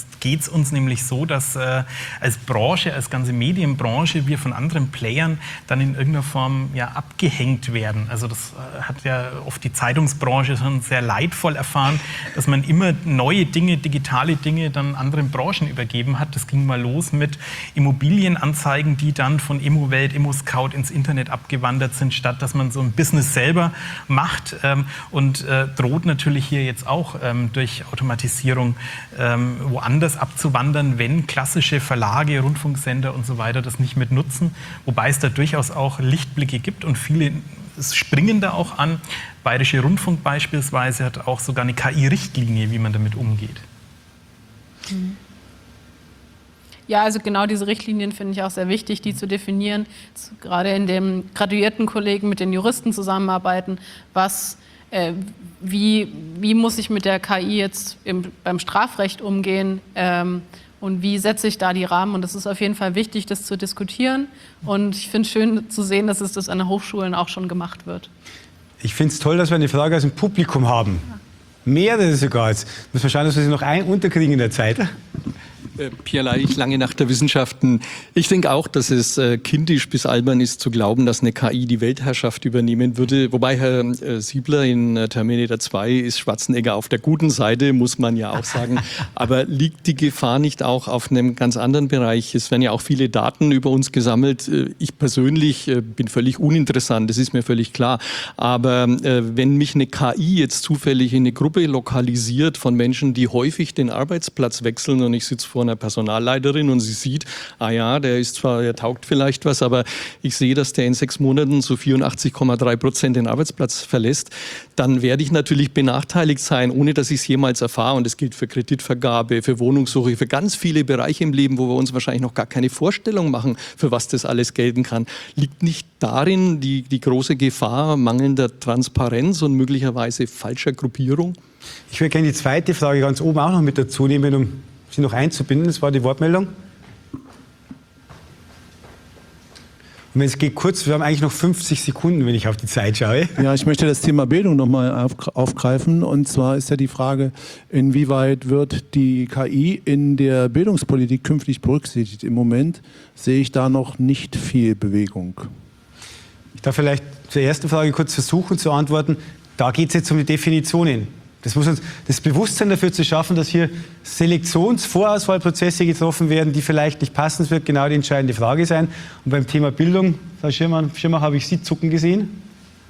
[SPEAKER 3] geht es uns nämlich so, dass als Branche, als ganze Medienbranche, wir von anderen Playern dann in irgendeiner Form ja abgehängt werden. Also das hat ja oft die Zeitungsbranche schon sehr leidvoll erfahren, dass man immer neue Dinge, digitale Dinge dann anderen Branchen übergeben hat. Das ging mal los mit Immobilienanzeigen, die dann von Immowelt, ImmoScout ins Internet abgewandert sind, statt dass man so ein Business selber macht und droht natürlich hier jetzt auch durch Automatisierung woanders abzuwandern, wenn klassische Verlage, Rundfunksender und so weiter das nicht mit nutzen. Wobei es da durchaus auch Lichtblicke gibt und viele springen da auch an. Bayerische Rundfunk beispielsweise hat auch sogar eine KI-Richtlinie, wie man damit umgeht.
[SPEAKER 4] Ja, also genau diese Richtlinien finde ich auch sehr wichtig, die zu definieren. Gerade in dem graduierten Kollegen mit den Juristen zusammenarbeiten, wie muss ich mit der KI jetzt beim Strafrecht umgehen und wie setze ich da die Rahmen. Und das ist auf jeden Fall wichtig, das zu diskutieren. Und ich finde es schön zu sehen, dass das an den Hochschulen auch schon gemacht wird.
[SPEAKER 2] Ich finde es toll, dass wir eine Frage aus dem Publikum haben. Mehrere sogar. Jetzt muss man schauen, dass wir sie noch unterkriegen in der Zeit.
[SPEAKER 5] Pierre Leich, Lange Nacht der Wissenschaften. Ich denke auch, dass es kindisch bis albern ist, zu glauben, dass eine KI die Weltherrschaft übernehmen würde. Wobei Herr Siebler in Terminator 2 ist Schwarzenegger auf der guten Seite, muss man ja auch sagen. Aber liegt die Gefahr nicht auch auf einem ganz anderen Bereich? Es werden ja auch viele Daten über uns gesammelt. Ich persönlich bin völlig uninteressant, das ist mir völlig klar. Aber wenn mich eine KI jetzt zufällig in eine Gruppe lokalisiert von Menschen, die häufig den Arbeitsplatz wechseln und ich sitze vor einer Personalleiterin und sie sieht, der taugt vielleicht was, aber ich sehe, dass der in 6 Monaten zu 84,3% den Arbeitsplatz verlässt, dann werde ich natürlich benachteiligt sein, ohne dass ich es jemals erfahre. Und das gilt für Kreditvergabe, für Wohnungssuche, für ganz viele Bereiche im Leben, wo wir uns wahrscheinlich noch gar keine Vorstellung machen, für was das alles gelten kann. Liegt nicht darin die große Gefahr mangelnder Transparenz und möglicherweise falscher Gruppierung?
[SPEAKER 2] Ich würde gerne die zweite Frage ganz oben auch noch mit dazu nehmen, um Sie noch einzubinden. Das war die Wortmeldung. Und wenn es geht kurz, wir haben eigentlich noch 50 Sekunden, wenn ich auf die Zeit schaue.
[SPEAKER 6] Ja, ich möchte das Thema Bildung nochmal aufgreifen. Und zwar ist ja die Frage, inwieweit wird die KI in der Bildungspolitik künftig berücksichtigt? Im Moment sehe ich da noch nicht viel Bewegung.
[SPEAKER 2] Ich darf vielleicht zur ersten Frage kurz versuchen zu antworten. Da geht es jetzt um die Definitionen. Das muss uns das Bewusstsein dafür zu schaffen, dass hier Vorauswahlprozesse getroffen werden, die vielleicht nicht passen. Das wird genau die entscheidende Frage sein. Und beim Thema Bildung, Frau Schirmer, habe ich Sie zucken gesehen?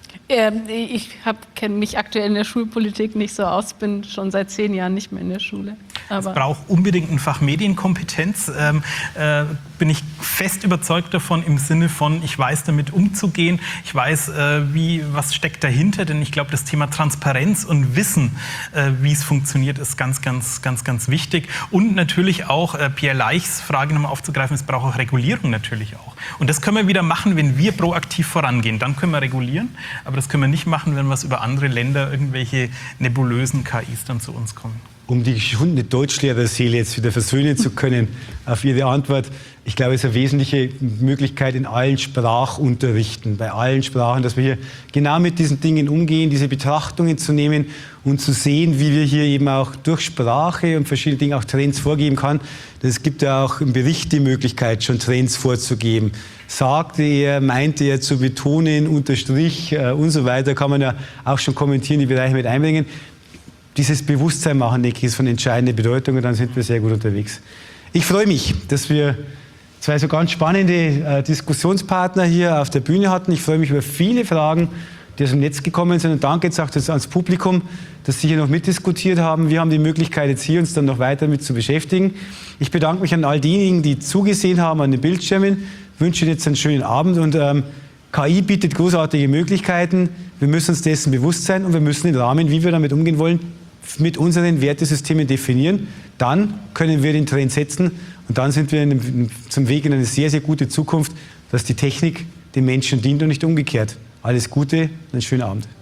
[SPEAKER 4] Ich kenne mich aktuell in der Schulpolitik nicht so aus, bin schon seit 10 Jahren nicht mehr in der Schule.
[SPEAKER 3] Es braucht unbedingt ein Fach Medienkompetenz. Bin ich fest überzeugt davon im Sinne von, ich weiß damit umzugehen, ich weiß, was steckt dahinter, denn ich glaube, das Thema Transparenz und Wissen, wie es funktioniert, ist ganz, ganz, ganz, ganz wichtig. Und natürlich auch, Pierre Leichs Frage nochmal aufzugreifen, es braucht auch Regulierung natürlich auch. Und das können wir wieder machen, wenn wir proaktiv vorangehen. Dann können wir regulieren, aber das können wir nicht machen, wenn was über andere Länder, irgendwelche nebulösen KIs dann zu uns kommen.
[SPEAKER 2] Um die geschundene Deutschlehrerseele jetzt wieder versöhnen zu können auf Ihre Antwort. Ich glaube, es ist eine wesentliche Möglichkeit in allen Sprachunterrichten, bei allen Sprachen, dass wir hier genau mit diesen Dingen umgehen, diese Betrachtungen zu nehmen und zu sehen, wie wir hier eben auch durch Sprache und verschiedene Dinge auch Trends vorgeben kann. Es gibt ja auch im Bericht die Möglichkeit, schon Trends vorzugeben. Sagte er, meinte er zu betonen, unterstrich und so weiter, kann man ja auch schon kommentieren, die Bereiche mit einbringen. Dieses Bewusstsein machen, denke ich, ist von entscheidender Bedeutung und dann sind wir sehr gut unterwegs. Ich freue mich, dass wir 2 so ganz spannende Diskussionspartner hier auf der Bühne hatten. Ich freue mich über viele Fragen, die aus dem Netz gekommen sind und danke jetzt auch ans Publikum, dass Sie hier noch mitdiskutiert haben. Wir haben die Möglichkeit, jetzt hier uns dann noch weiter mit zu beschäftigen. Ich bedanke mich an all diejenigen, die zugesehen haben an den Bildschirmen. Ich wünsche Ihnen jetzt einen schönen Abend und KI bietet großartige Möglichkeiten. Wir müssen uns dessen bewusst sein und wir müssen den Rahmen, wie wir damit umgehen wollen, mit unseren Wertesystemen definieren. Dann können wir den Trend setzen und dann sind wir zum Weg in eine sehr, sehr gute Zukunft, dass die Technik den Menschen dient und nicht umgekehrt. Alles Gute und einen schönen Abend.